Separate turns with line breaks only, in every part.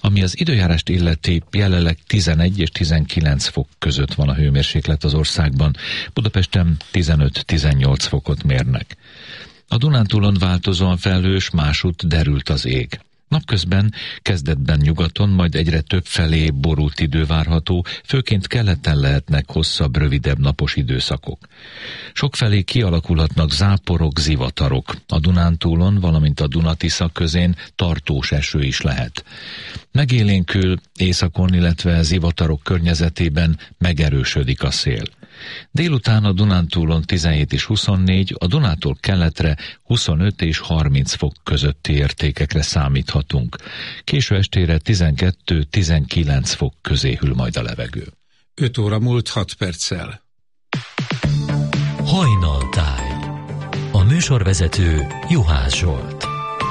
Ami az időjárást illeti, jelenleg 11 és 19 fok között van a hőmérséklet az országban. Budapesten 15-18 fokot mérnek. A Dunántúlon változóan felhős, másút derült az ég. Napközben kezdetben nyugaton, majd egyre több felé borult idő várható, főként keleten lehetnek hosszabb, rövidebb napos időszakok. Sokfelé kialakulhatnak záporok, zivatarok. A Dunántúlon, valamint a Duna-Tisza közén tartós eső is lehet. Megélénkül északon, illetve zivatarok környezetében megerősödik a szél. Délután a Dunántúlon 17 és 24, a Dunától keletre 25 és 30 fok közötti értékekre számíthatunk. Késő estére 12-19 fok közé hűl majd a levegő.
5 óra múlt 6 perccel.
Hajnaltáj. A műsorvezető Juhász Zsolt.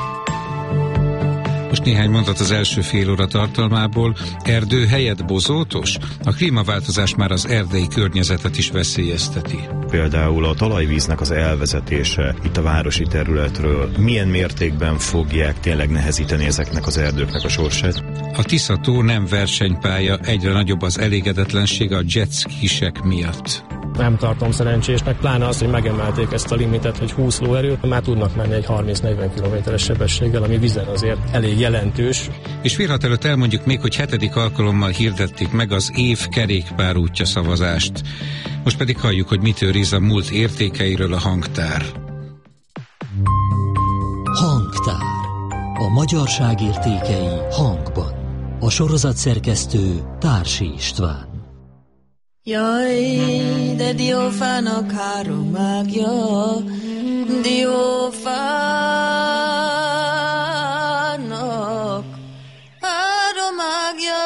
Most néhány mondat az első fél óra tartalmából. Erdő helyett bozótos? A klímaváltozás már az erdei környezetet is veszélyezteti.
Például a talajvíznek az elvezetése itt a városi területről milyen mértékben fogják tényleg nehezíteni ezeknek az erdőknek a sorsát?
A Tisza-tó nem versenypálya, egyre nagyobb az elégedetlenség a jetskisek miatt.
Nem tartom szerencsésnek, pláne az, hogy megemelték ezt a limitet, hogy 20 lóerőt, már tudnak menni egy 30-40 km-es sebességgel, ami vizen azért elég jelentős.
És félhat előtt elmondjuk még, hogy 7. alkalommal hirdették meg az év kerékpárútja szavazást. Most pedig halljuk, hogy mit őriz a múlt értékeiről a hangtár.
Hangtár. A magyarság értékei hangban. A sorozat szerkesztő Társi István.
Jaj, de diófának 3 mágja, diófának 3 mágja.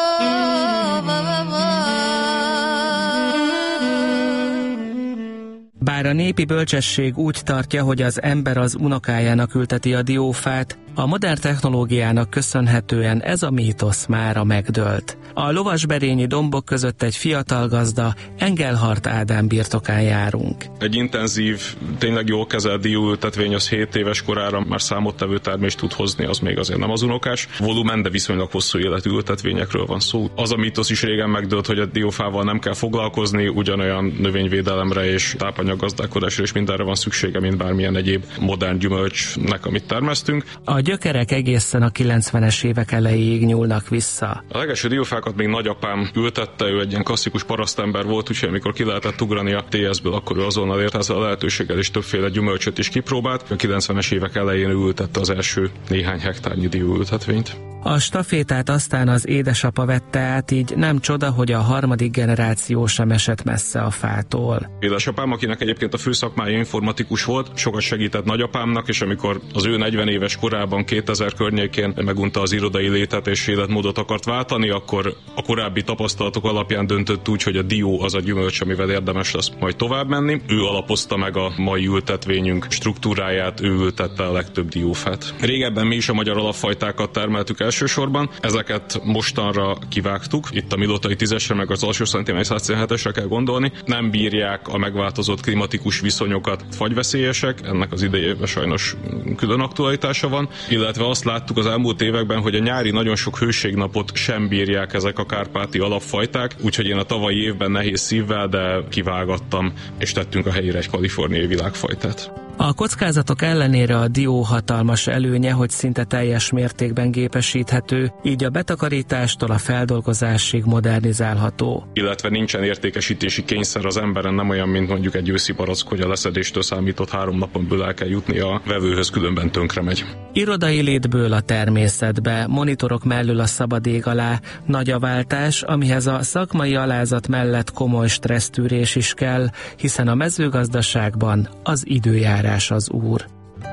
Bár a népi bölcsesség úgy tartja, hogy az ember az unokájának ülteti a diófát, a modern technológiának köszönhetően ez a mítosz mára megdőlt. A lovasberényi dombok között egy fiatal gazda, Engelhardt Ádám birtokán járunk.
Egy intenzív, tényleg jól kezelt dióültetvény az 7 éves korára már számottevő termést tud hozni, az még azért nem az unokás. Volumen, de viszonylag hosszú életű ültetvényekről van szó. Az a mítosz is régen megdőlt, hogy a diófával nem kell foglalkozni, ugyanolyan növényvédelemre és tápanyaggazdálkodásra és mindenre van szüksége, mint bármilyen egyéb modern gyümölcsnek, amit termesztünk.
A gyökerek egészen a 90-es évek elejéig nyúlnak vissza.
A legelső diófákat még nagyapám ültette, ő egy ilyen klasszikus parasztember volt, úgyhogy amikor ki lehetett ugrani a TS-ből, akkor ő azonnal ért ezzel a lehetőséggel, és többféle gyümölcsöt is kipróbált. A 90-es évek elején ő ültette az első néhány hektárnyi dióültetvényt.
A stafétát aztán az édesapa vette át, így nem csoda, hogy a 3. generáció sem esett messze a fától.
Édesapám, akinek egyébként a főszakmája informatikus volt, sokat segített nagyapámnak, és amikor az ő 40 éves korában 2000 környékén megunta az irodai létet és életmódot akart váltani, akkor a korábbi tapasztalatok alapján döntött úgy, hogy a dió az a gyümölcs, amivel érdemes lesz majd tovább menni. Ő alapozta meg a mai ültetvényünk struktúráját, ő ültette a legtöbb diófát. Régebben mi is a magyar alapfajtákat termeltük elsősorban, ezeket mostanra kivágtuk. Itt a Milotai 10-esre meg az alsó szentiméter 117-esre kell gondolni. Nem bírják a megváltozott klimatikus viszonyokat, fagyveszélyesek, ennek az idejében sajnos külön aktualitása van, illetve azt láttuk az elmúlt években, hogy a nyári nagyon sok hőségnapot sem bírják ezek a kárpáti alapfajták, úgyhogy én a tavalyi évben nehéz szívvel, de kivágattam, és tettünk a helyére egy kaliforniai világfajtát.
A kockázatok ellenére a dió hatalmas előnye, hogy szinte teljes mértékben gépesíthető, így a betakarítástól a feldolgozásig modernizálható.
Illetve nincsen értékesítési kényszer az emberen, nem olyan, mint mondjuk egy őszi barack, hogy a leszedéstől számított 3 napon belül el kell jutni a vevőhöz, különben tönkre megy.
Irodai létből a természetbe, monitorok mellől a szabad ég alá, nagy a váltás, amihez a szakmai alázat mellett komoly stressztűrés is kell, hiszen a mezőgazdaságban az időjárás az úr.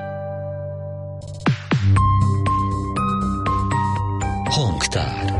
Hangtár.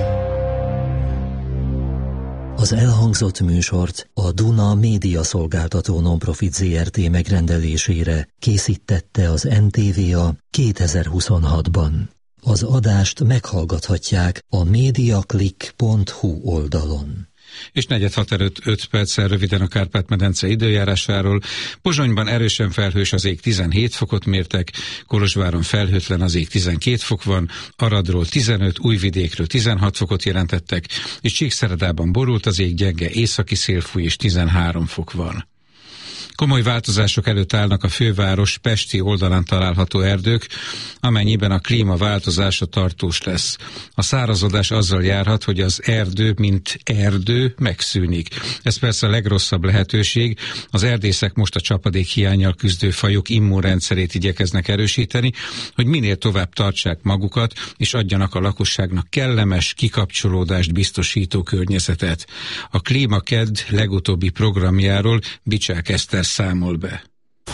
Az elhangzott műsort a Duna Média Szolgáltató Nonprofit Zrt. Megrendelésére készítette az NTVA 2026-ban. Az adást meghallgathatják a mediaclick.hu oldalon.
És 4:06 perccel röviden a Kárpát-medence időjárásáról. Pozsonyban erősen felhős, az ég 17 fokot mértek, Kolozsváron felhőtlen, az ég 12 fok van, Aradról 15, Újvidékről 16 fokot jelentettek, és Csíkszeredában borult, az ég gyenge északi szél fúj, és 13 fok van. Komoly változások előtt állnak a főváros pesti oldalán található erdők, amennyiben a klímaváltozása tartós lesz. A szárazodás azzal járhat, hogy az erdő, mint erdő, megszűnik. Ez persze a legrosszabb lehetőség. Az erdészek most a csapadék hiánnyal küzdő fajok immunrendszerét igyekeznek erősíteni, hogy minél tovább tartsák magukat, és adjanak a lakosságnak kellemes, kikapcsolódást biztosító környezetet. A Klímakedd legutóbbi programjáról Bicsák Eszter számol be.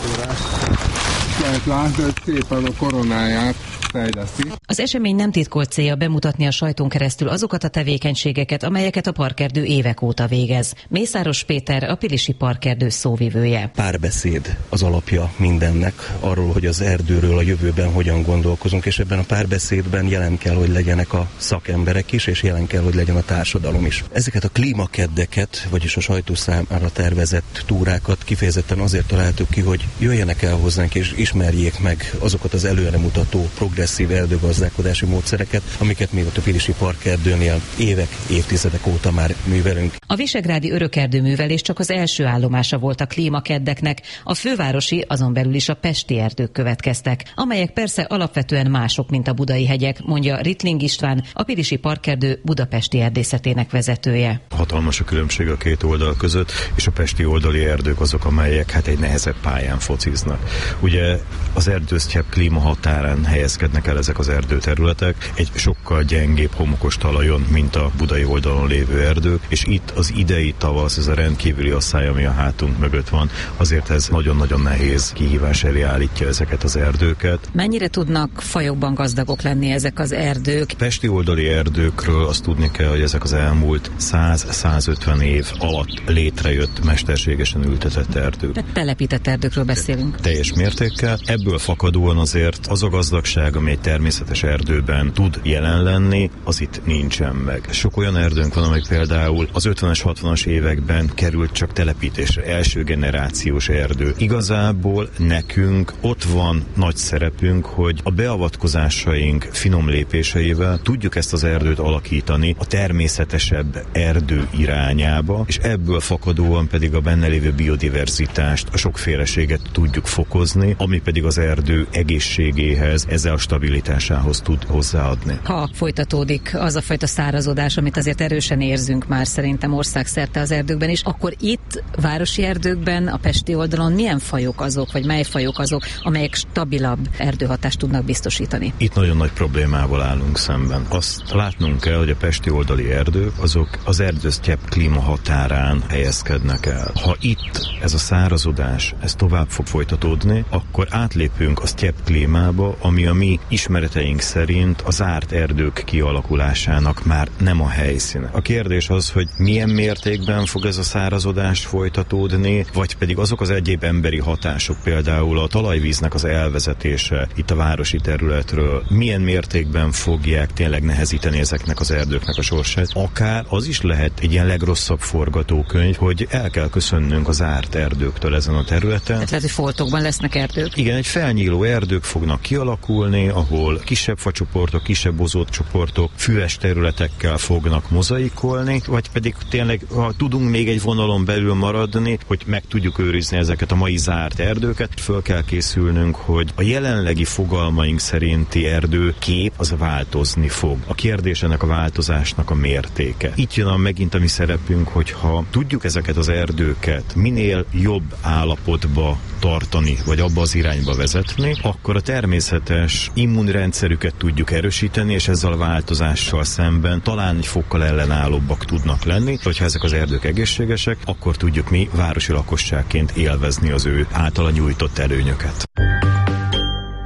Lehet látni, hogy szépen a koronáját fejleszti.
Az esemény nem titkolt célja bemutatni a sajton keresztül azokat a tevékenységeket, amelyeket a parkerdő évek óta végez. Mészáros Péter, a Pilisi Parkerdő szóvivője.
Párbeszéd az alapja mindennek, arról, hogy az erdőről a jövőben hogyan gondolkozunk, és ebben a párbeszédben jelen kell, hogy legyenek a szakemberek is, és jelen kell, hogy legyen a társadalom is. Ezeket a klímakeddeket, vagyis a sajtó számára tervezett túrákat kifejezetten azért találtuk ki, hogy jöjjenek el hozzánk, és ismerjék meg azokat az előremutató progresszív erdőgazdálkodási módszereket, amiket mi ott a Pilisi Parkerdőnél évek, évtizedek óta már művelünk.
A visegrádi örökerdőművelés csak az első állomása volt a klímakeddeknek, a fővárosi, azon belül is a pesti erdők következtek, amelyek persze alapvetően mások, mint a budai hegyek, mondja Rittling István, a Pilisi Parkerdő budapesti erdészetének vezetője.
Hatalmas a különbség a két oldal között, és a pesti oldali erdők azok, amelyek egy nehezebb pályán fociznak. Ugye az erdősztyepp klíma határán helyezkednek el ezek az erdőterületek, egy sokkal gyengébb homokos talajon, mint a budai oldalon lévő erdők, és itt az idei tavasz, ez a rendkívüli asszály, ami a hátunk mögött van, azért ez nagyon-nagyon nehéz kihívás elé állítja ezeket az erdőket.
Mennyire tudnak fajokban gazdagok lenni ezek az erdők?
Pesti oldali erdőkről azt tudni kell, hogy ezek az elmúlt 100-150 év alatt létrejött mesterségesen ültetett erdők.
Tehát telepített erdőkről beszélünk.
Teljes mértékkel. Ebből fakadóan azért az a gazdagság, ami egy természetes erdőben tud jelen lenni, az itt nincsen meg. Sok olyan erdőnk van, amely például az 50-es, 60-as években került csak telepítésre, első generációs erdő. Igazából nekünk ott van nagy szerepünk, hogy a beavatkozásaink finom lépéseivel tudjuk ezt az erdőt alakítani a természetesebb erdő irányába, és ebből fakadóan pedig a benne lévő biodiverzitást, a sokféleséget tudjuk fokozni, ami pedig az erdő egészségéhez, ezzel a stabilitásához tud hozzáadni.
Ha folytatódik az a fajta szárazodás, amit azért erősen érzünk már szerintem országszerte az erdőkben is, akkor itt városi erdőkben, a pesti oldalon milyen fajok azok, vagy mely fajok azok, amelyek stabilabb erdőhatást tudnak biztosítani?
Itt nagyon nagy problémával állunk szemben. Azt látnunk kell, hogy a pesti oldali erdők, azok az erdősztyepp klíma határán helyezkednek el. Ha itt ez a szárazodás, ez tovább fog folytatódni, akkor átlépünk a sztyepp klímába, ami a mi ismereteink szerint az zárt erdők kialakulásának már nem a helyszíne. A kérdés az, hogy milyen mértékben fog ez a szárazodás folytatódni, vagy pedig azok az egyéb emberi hatások, például a talajvíznek az elvezetése itt a városi területről, milyen mértékben fogják tényleg nehezíteni ezeknek az erdőknek a sorsát. Akár az is lehet egy ilyen legrosszabb forgatókönyv, hogy el kell köszönnünk az zárt erdőktől ezen a területen.
Tehát lehet, hogy foltokban lesznek erdők?
Igen, egy felnyíló erdők fognak kialakulni, ahol kisebb facsoportok, kisebb bozótcsoportok füves területekkel fognak mozaikolni, vagy pedig tényleg, ha tudunk még egy vonalon belül maradni, hogy meg tudjuk őrizni ezeket a mai zárt erdőket, föl kell készülnünk, hogy a jelenlegi fogalmaink szerinti erdőkép az változni fog. A kérdés ennek a változásnak a mértéke. Itt jön megint a mi szerepünk, hogyha tudjuk ezeket az erdőket minél jobb állapotba tartani, vagy abba az irányba vezetni, akkor a természetes immunrendszerüket tudjuk erősíteni, és ezzel a változással szemben talán egy fokkal ellenállóbbak tudnak lenni. Hogyha ezek az erdők egészségesek, akkor tudjuk mi városi lakosságként élvezni az ő általa nyújtott előnyöket.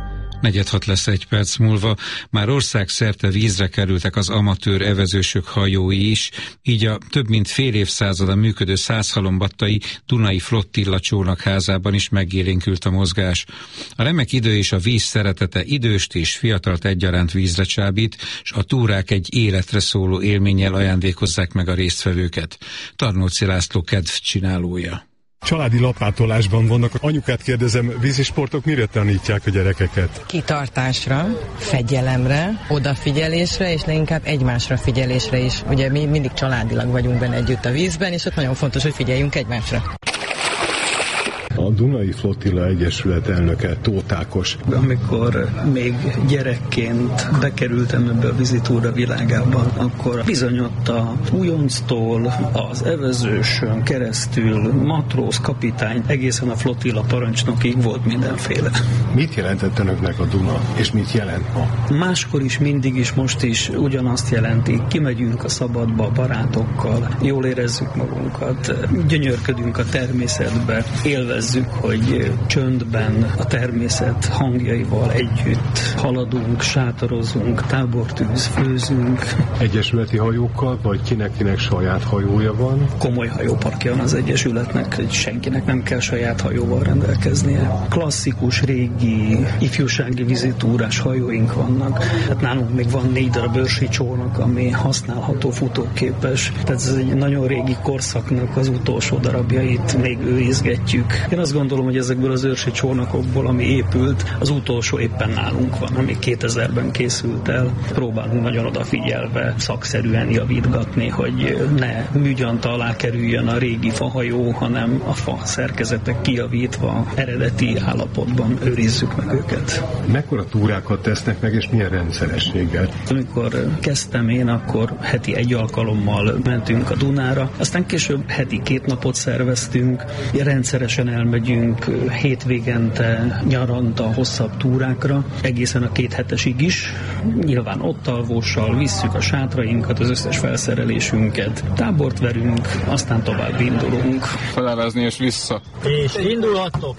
4:06 lesz 1 perc múlva. Már országszerte vízre kerültek az amatőr evezősök hajói is, így a több mint fél évszázada működő Százhalombattai Dunai Flottilla csónakházában is megélénkült a mozgás. A remek idő és a víz szeretete időst és fiatalt egyaránt vízre csábít, és a túrák egy életre szóló élménnyel ajándékozzák meg a résztvevőket. Tarnóci László kedvcsinálója.
Családi lapátolásban vannak. Anyukát kérdezem, vízisportok mire tanítják a gyerekeket?
Kitartásra, fegyelemre, odafigyelésre, és leginkább egymásra figyelésre is. Ugye mi mindig családilag vagyunk benne együtt a vízben, és ott nagyon fontos, hogy figyeljünk egymásra.
A Dunai Flottilla Egyesület elnöke Tóth Ákos.
Amikor még gyerekként bekerültem ebbe a vizitúra világában, akkor bizony ott a újonctól az evezősön keresztül matróz, kapitány, egészen a flottilla parancsnokig volt mindenféle.
Mit jelentett önöknek a Duna, és mit jelent ma?
Máskor is, mindig is, most is ugyanazt jelenti. Kimegyünk a szabadba a barátokkal, jól érezzük magunkat, gyönyörködünk a természetbe, élvezzük, hogy csöndben a természet hangjaival együtt haladunk, sátorozunk, tábortűz, főzünk.
Egyesületi hajókkal, vagy kinek saját hajója van?
Komoly hajóparkja van az Egyesületnek, hogy senkinek nem kell saját hajóval rendelkeznie. Klasszikus, régi, ifjúsági vizitúrás hajóink vannak. Hát nálunk még van 4 darab őrsi csónak, ami használható, futóképes. Tehát ez egy nagyon régi korszaknak az utolsó darabjait még őrizgetjük. Én azt gondolom, hogy ezekből az őrsi csónakokból, ami épült, az utolsó éppen nálunk van, ami 2000-ben készült el. Próbálunk nagyon odafigyelve, szakszerűen javítgatni, hogy ne műgyanta alá kerüljön a régi fahajó, hanem a fa szerkezetek kijavítva, eredeti állapotban őrizzük meg őket.
Mekkora túrákat tesznek meg, és milyen rendszerességgel?
Amikor kezdtem én, akkor heti 1 alkalommal mentünk a Dunára, aztán később heti 2 napot szerveztünk, rendszeresen elmegyünk hétvégente, nyaranta, hosszabb túrákra, egészen a 2 hetesig is. Nyilván ott alvóssal visszük a sátrainkat, az összes felszerelésünket, tábort verünk, aztán tovább indulunk.
Felelezni és vissza.
És indulhatok!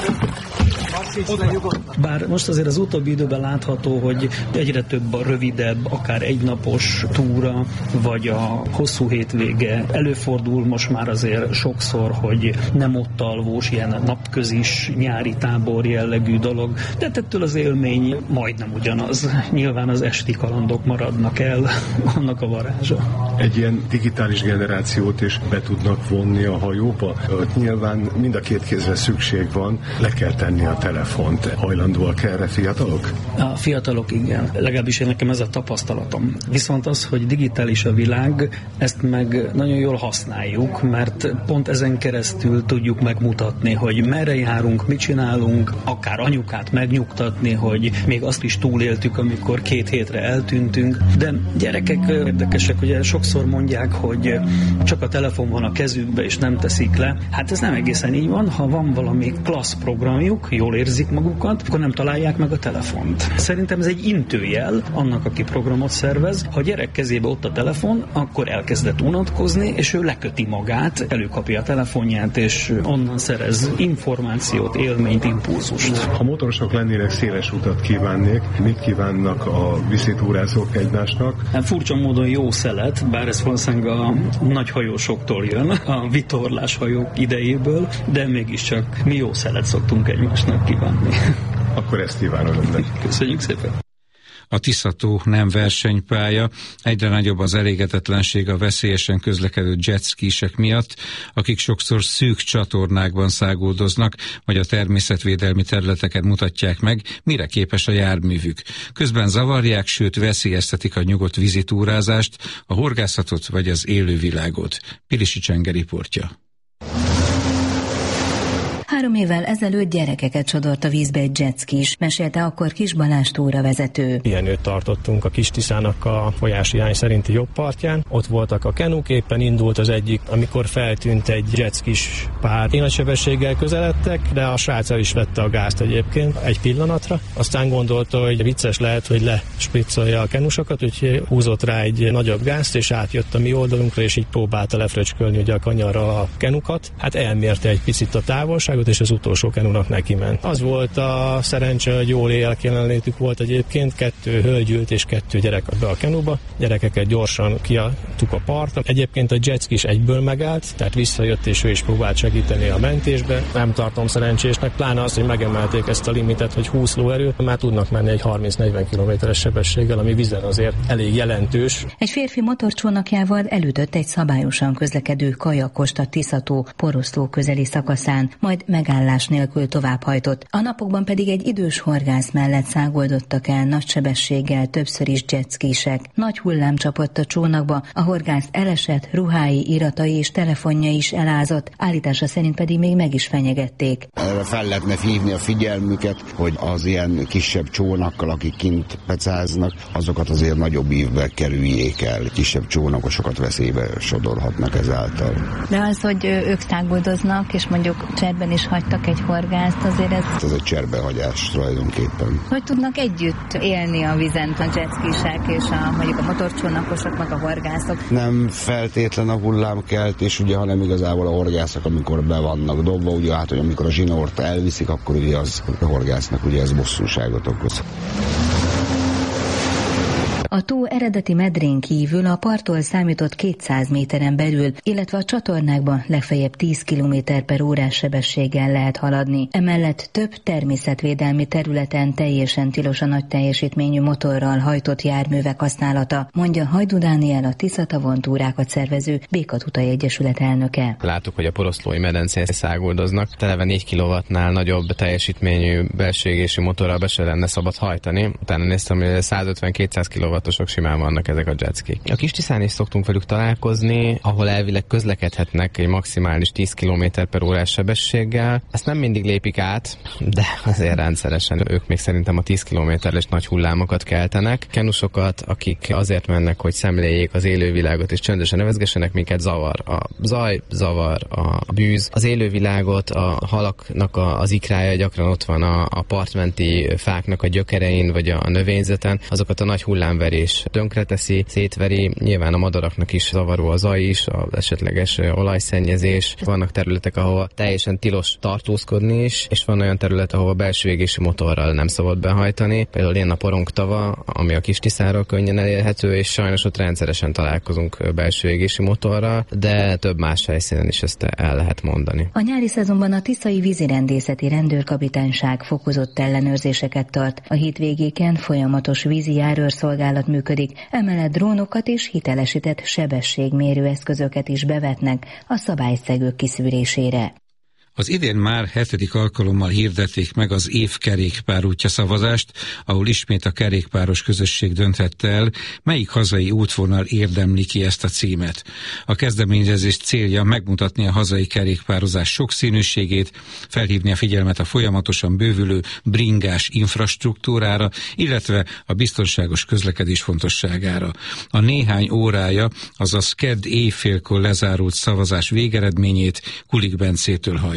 Bár most azért az utóbbi időben látható, hogy egyre több a rövidebb, akár egynapos túra, vagy a hosszú hétvége. Előfordul most már azért sokszor, hogy nem ott alvós, ilyen napközis, nyári tábor jellegű dolog, de ettől az élmény majdnem ugyanaz. Nyilván az esti kalandok maradnak el, annak a varázsa.
Egy ilyen digitális generációt is be tudnak vonni a hajóba? Nyilván mind a 2 kézre szükség van, le kell tenni a telefont. Hajlandóak erre fiatalok?
A fiatalok igen. Legalábbis én nekem ez a tapasztalatom. Viszont az, hogy digitális a világ, ezt meg nagyon jól használjuk, mert pont ezen keresztül tudjuk megmutatni, hogy merre járunk, mit csinálunk, akár anyukát megnyugtatni, hogy még azt is túléltük, amikor 2 hétre eltűntünk. De gyerekek érdekesek, ugye sokszor mondják, hogy csak a telefon van a kezükbe, és nem teszik le. Hát ez nem egészen így van. Ha van valami klassz programjuk, jól érzik magukat, akkor nem találják meg a telefont. Szerintem ez egy intőjel annak, aki programot szervez. Ha a gyerek kezébe ott a telefon, akkor elkezdett unatkozni, és ő leköti magát, előkapja a telefonját, és onnan szerez információt, élményt, impulzust.
Ha motorosok lennének, széles utat kívánnék. Mit kívánnak a viszitúrázók egymásnak?
Hát furcsa módon jó szelet, bár ez valószínűleg a nagy hajósoktól jön, a vitorlás hajók idejéből, de mégiscsak mi jó szelet szoktunk egymásnak kívánni.
Akkor ezt kívánom önnek.
Köszönjük szépen!
A Tisza-tó nem versenypálya, egyre nagyobb az elégedetlenség a veszélyesen közlekedő jetskisek miatt, akik sokszor szűk csatornákban száguldoznak, vagy a természetvédelmi területeken mutatják meg, mire képes a járművük. Közben zavarják, sőt veszélyeztetik a nyugodt vízitúrázást, a horgászatot vagy az élővilágot. Pilisi Csenge riportja.
3 évvel ezelőtt gyerekeket sodort a vízbe egy jetskis, mesélte akkor Kis Balázs túravezető.
Pihenőt tartottunk a Kis-Tiszának a folyásirány szerinti jobb partján. Ott voltak a kenuk, éppen indult az egyik, amikor feltűnt egy jetskis pár. Én nagy sebességgel közeledtek, de a srác el is vette a gázt egyébként egy pillanatra. Aztán gondolta, hogy vicces lehet, hogy lespriccolja a kenusokat, úgyhogy húzott rá egy nagyobb gázt, és átjött a mi oldalunkra, és így próbálta lefröcskölni ugye a kanyarra a kenukat. Hát elmérte egy picit a távolságot, és az utolsó kenúnak neki ment. Az volt a szerencse, hogy jól jelenlétük volt egyébként, 2 hölgy ült és 2 gyerek be a kenúba. Gyerekeket gyorsan kiadtuk a partra. Egyébként a jetski is egyből megállt, tehát visszajött és ő is próbált segíteni a mentésbe. Nem tartom szerencsésnek, pláne az, hogy megemelték ezt a limitet, hogy 20 lóerőt, már tudnak menni egy 30-40 km-es sebességgel, ami vízen azért elég jelentős.
Egy férfi motorcsónakjával elütött egy szabályosan közlekedő kajakost a Tisza-tó Poroszló közeli szakaszán, majd megállás nélkül továbbhajtott. A napokban pedig egy idős horgász mellett száguldottak el nagy sebességgel többször is jetskisek. Nagy hullám csapott a csónakba, a horgász elesett, ruhái, iratai és telefonja is elázott, állítása szerint pedig még meg is fenyegették.
Erre fel lehetne hívni a figyelmüket, hogy az ilyen kisebb csónakkal, akik kint pecáznak, azokat azért nagyobb ívbe kerüljék el. Kisebb csónakosokat veszélybe sodorhatnak ezáltal.
De az, hogy ők száguldoznak, és mondjuk cserben is hagytak egy horgászt, azért ez
egy cserbehagyás tulajdonképpen.
Hogy tudnak együtt élni a vízen a jetskisek és mondjuk a motorcsónakosok, meg a horgászok?
Nem feltétlen a hullámkeltés, ugye, hanem igazából a horgászok, amikor be vannak dobva, ugye, hát, hogy amikor a zsinort elviszik, akkor ugye az a horgásznak ugye ez bosszúságot okoz.
A tó eredeti medrén kívül a parttól számított 200 méteren belül, illetve a csatornákban legfeljebb 10 km/h sebességgel lehet haladni. Emellett több természetvédelmi területen teljesen tilos a nagy teljesítményű motorral hajtott járművek használata, mondja Hajdú Dániel, a Tisza-tavon túrákat szervező Békatutai Egyesület elnöke.
Láttuk, hogy a poroszlói medencén száguldoznak. Televe 4 kW-nál nagyobb teljesítményű belső égésű motorral be se lenne szabad hajtani. Utána néztem, hogy 150-200 kW-osok simán vannak ezek a jetskik. A Kis-Tiszán is szoktunk velük találkozni, ahol elvileg közlekedhetnek egy maximális 10 km/h sebességgel. Ezt nem mindig lépik át, de azért rendszeresen ők még szerintem a 10 km-es nagy hullámokat keltenek. Kenusokat, akik azért mennek, hogy szemléljék az élővilágot és csöndesen nevezgessenek, minket zavar a zaj, zavar a bűz. Az élővilágot, a halaknak az ikrája gyakran ott van a partmenti fáknak a gyökerein vagy a növényzeten, azokat a nagy hullámverés tönkreteszi, szétveri, nyilván a madaraknak is zavaró a zaj is, az esetleges olajszennyezés. Vannak területek, ahol teljesen tilos tartózkodni is, és van olyan terület, ahol belső égésű motorral nem szabad behajtani. Például ilyen a Porongtava, ami a Kis-Tiszáról könnyen elérhető, és sajnos ott rendszeresen találkozunk belső égésű motorral, de több más helyszínen is ezt el lehet mondani.
A nyári szezonban a Tiszai Vízirendészeti Rendőrkapitányság fokozott ellenőrzéseket tart. A hétvégéken folyamatos vízi járőrszolgálat működik, emellett drónokat és hitelesített sebességmérő eszközöket is bevetnek a szabályszegők kiszűrésére.
Az idén már 7. alkalommal hirdették meg az év kerékpárútja szavazást, ahol ismét a kerékpáros közösség dönthette el, melyik hazai útvonal érdemli ki ezt a címet. A kezdeményezés célja megmutatni a hazai kerékpározás sokszínűségét, felhívni a figyelmet a folyamatosan bővülő bringás infrastruktúrára, illetve a biztonságos közlekedés fontosságára. A néhány órája, azaz kedd éjfélkor lezárult szavazás végeredményét Kulik Bencétől halljuk.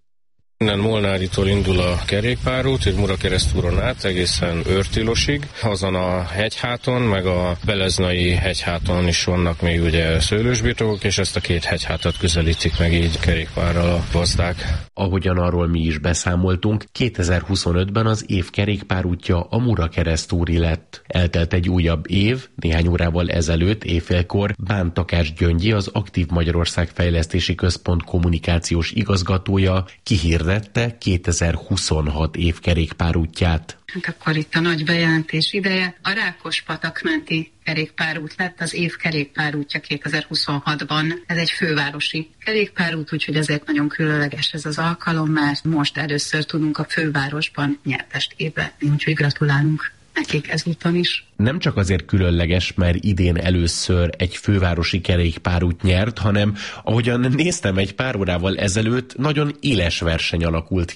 Innen Molnáritól indul a kerékpárút, itt Murakeresztúron át egészen Őrtilosig. Azon a hegyháton, meg a Beleznai hegyháton is vannak még ugye szőlősbirtokok, és ezt a két hegyhátat közelítik meg így kerékpárral a gazdák.
Ahogyan arról mi is beszámoltunk, 2025-ben az év kerékpárútja a Murakeresztúri lett. Eltelt egy újabb év, néhány órával ezelőtt éjfélkor Bán Takács Gyöngyi, az Aktív Magyarország Fejlesztési Központ kommunikációs igazgatója kihirdette 2026 év kerékpárútját.
Hát akkor itt a nagy bejelentés ideje. A Rákospatak menti kerékpárút lett az év kerékpárútja 2026-ban. Ez egy fővárosi kerékpárút, úgyhogy ezért nagyon különleges ez az alkalom, mert most először tudunk a fővárosban nyertest hirdetni, úgyhogy gratulálunk nekik ezúton is.
Nem csak azért különleges, mert idén először egy fővárosi kerékpárút nyert, hanem ahogyan néztem egy pár órával ezelőtt, nagyon éles verseny alakult ki.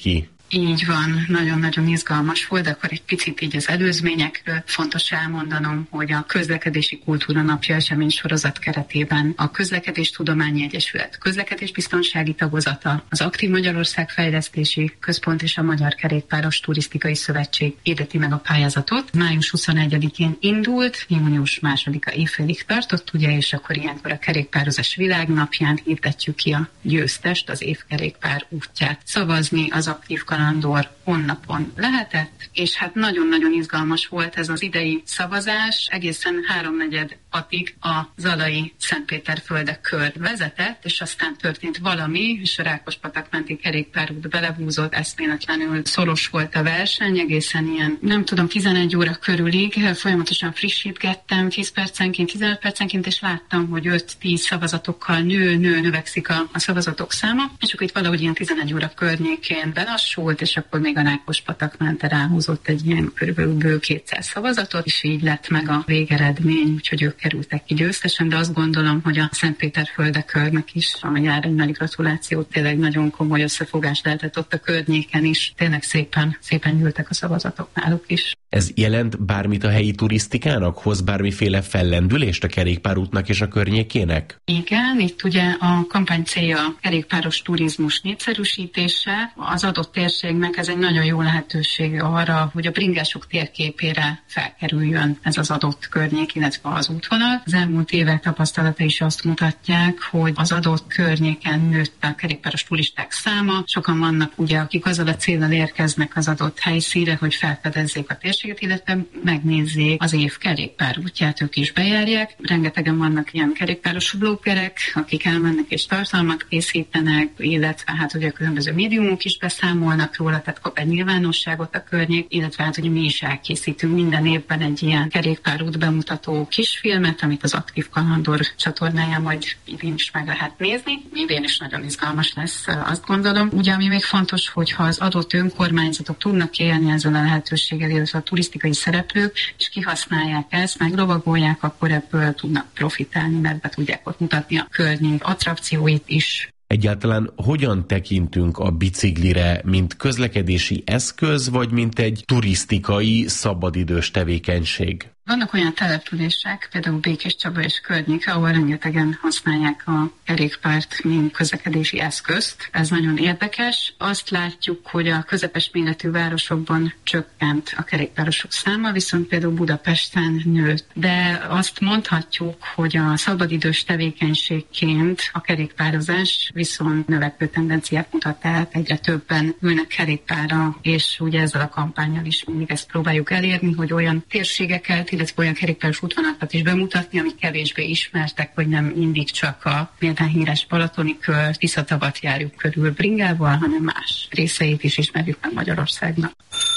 Így van, nagyon-nagyon izgalmas volt, de akkor egy picit így az előzményekről fontos elmondanom, hogy a Közlekedési Kultúra Napja eseménysorozat keretében a Közlekedéstudományi Egyesület közlekedésbiztonsági tagozata, az Aktív Magyarország Fejlesztési Központ és a Magyar Kerékpáros Turisztikai Szövetség hirdeti meg a pályázatot. Május 21-én indult, június 2-a évfélig tartott, ugye, és akkor ilyenkor a kerékpározás világnapján hirdetjük ki a győztest, az év kerékpár útját. Szavazni az aktív kalandor honlapon lehetett, és hát nagyon-nagyon izgalmas volt ez az idei szavazás. Egészen 3/4-6-ig a Zalai Szentpéterföldek kör vezetett, és aztán történt valami, és a Rákospatak menti kerékpárút belehúzott, eszméletlenül szoros volt a verseny, egészen ilyen, nem tudom, 11 óra körülig folyamatosan frissítgettem, 10 percenként, 15 percenként, és láttam, hogy 5-10 szavazatokkal növekszik a szavazatok száma, és akkor itt valahogy ilyen 11 óra környékén belassult, és akkor még a Rákospatak mente ráhúzott egy ilyen körülbelül 200 szavazatot, és így lett meg a végeredmény, úgyhogy ők kerültek ki győztesen, de azt gondolom, hogy a Szentpéterföldek körnek is jár egy nagy gratulációt, tényleg nagyon komoly összefogás lehetett ott a környéken is, tényleg szépen gyűltek a szavazatok náluk is.
Ez jelent bármit a helyi turisztikának? Hoz bármiféle fellendülést a kerékpárútnak és a környékének?
Igen, itt ugye a kampány célja a kerékpáros turizmus népszerűsítése. Az adott térségnek ez egy nagyon jó lehetőség arra, hogy a bringások térképére felkerüljön ez az adott környék, illetve az útvonal. Az elmúlt évek tapasztalata is azt mutatják, hogy az adott környéken nőtt a kerékpáros turisták száma. Sokan vannak ugye, akik azzal a céllal érkeznek az adott helyszínre, hogy felfedezzék a térséget, illetve megnézzék az év kerékpárútját, ők is bejárják. Rengetegen vannak ilyen kerékpáros bloggerek, akik elmennek és tartalmat készítenek, illetve hát ugye a különböző médiumok is beszámolnak róla, tehát kap egy nyilvánosságot a környék, illetve hát ugye mi is elkészítünk minden évben egy ilyen kerékpárút bemutató kisfilmet, amit az Aktív Kalandor csatornáján majd idén is meg lehet nézni. Idén is nagyon izgalmas lesz, azt gondolom. Ugye ami még fontos, hogyha az adott önkormányzatok tudnak élni ezzel a lehetőséggel, illetve a turisztikai szereplők, és kihasználják ezt, meg lovagolják, akkor ebből tudnak profitálni, mert be tudják ott mutatni a környék attrakcióit is.
Egyáltalán hogyan tekintünk a biciklire, mint közlekedési eszköz, vagy mint egy turisztikai, szabadidős tevékenység?
Vannak olyan települések, például Békéscsaba és környéke, ahol rengetegen használják a kerékpárt, mint közlekedési eszközt. Ez nagyon érdekes. Azt látjuk, hogy a közepes méretű városokban csökkent a kerékpárosok száma, viszont például Budapesten nőtt. De azt mondhatjuk, hogy a szabadidős tevékenységként a kerékpározás viszont növekvő tendenciát mutat, tehát egyre többen ülnek kerékpárra, és ugye ezzel a kampánnyal is mindig ezt próbáljuk elérni, hogy olyan térségeket, illetve olyan kerékpáros útvonalakat is bemutatni, amik kevésbé ismertek, vagy nem mindig csak a méltán híres Balatoni kör, Tiszatavat járjuk körül bringával, hanem más részeit is ismerjük meg Magyarországnak.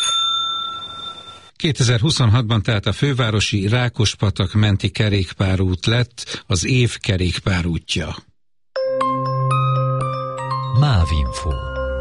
2026-ban tehát a fővárosi Rákospatak menti kerékpárút lett az év kerékpárútja.
Mávinfo.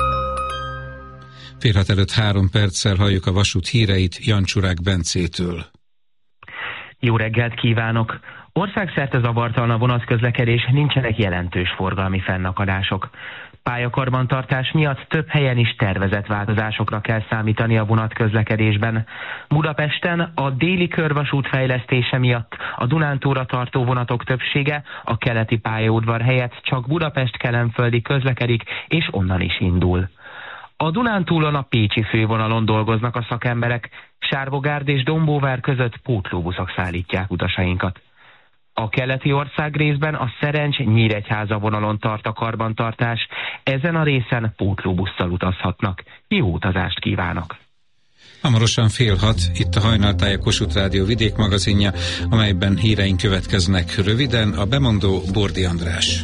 5:06 halljuk a vasút híreit Jancsurák Bencétől.
Jó reggelt kívánok! Országszerte zavartalan a vonatközlekedés, nincsenek jelentős forgalmi fennakadások. Pályakarbantartás miatt több helyen is tervezett változásokra kell számítani a vonatközlekedésben. Budapesten a déli körvasút fejlesztése miatt a Dunántúlra tartó vonatok többsége a keleti pályaudvar helyett csak Budapest-Kelenföldig közlekedik, és onnan is indul. A Dunántúlon a pécsi fővonalon dolgoznak a szakemberek, Sárvogárd és Dombóvár között pótlóbuszok szállítják utasainkat. A keleti országrészben a Szerencs-Nyíregyháza vonalon tart a karbantartás, ezen a részen pótlóbusszal utazhatnak. Jó utazást kívánok!
Hamarosan 5:30, itt a Hajnaltáj, a Kossuth Rádió vidékmagazinja, amelyben híreink következnek röviden, a bemondó Bordi András.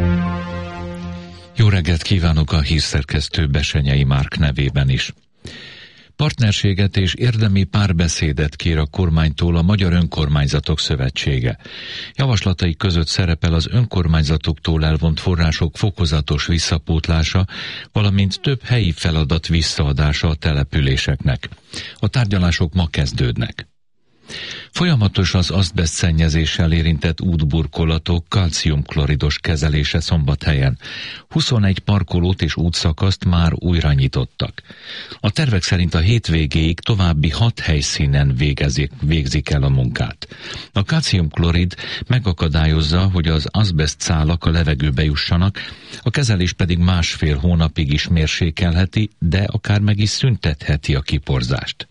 Jó reggelt kívánok a hírszerkesztő Besenyei Márk nevében is. Partnerséget és érdemi párbeszédet kér a kormánytól a Magyar Önkormányzatok Szövetsége. Javaslatai között szerepel az önkormányzatoktól elvont források fokozatos visszapótlása, valamint több helyi feladat visszaadása a településeknek. A tárgyalások ma kezdődnek. Folyamatos az azbeszt szennyezéssel érintett útburkolatok kalciumkloridos kezelése Szombathelyen. 21 parkolót és útszakaszt már újra nyitottak. A tervek szerint a hétvégéig további 6 helyszínen végzik el a munkát. A kalciumklorid megakadályozza, hogy az azbeszt szálak a levegőbe jussanak, a kezelés pedig 1,5 hónapig is mérsékelheti, de akár meg is szüntetheti a kiporzást.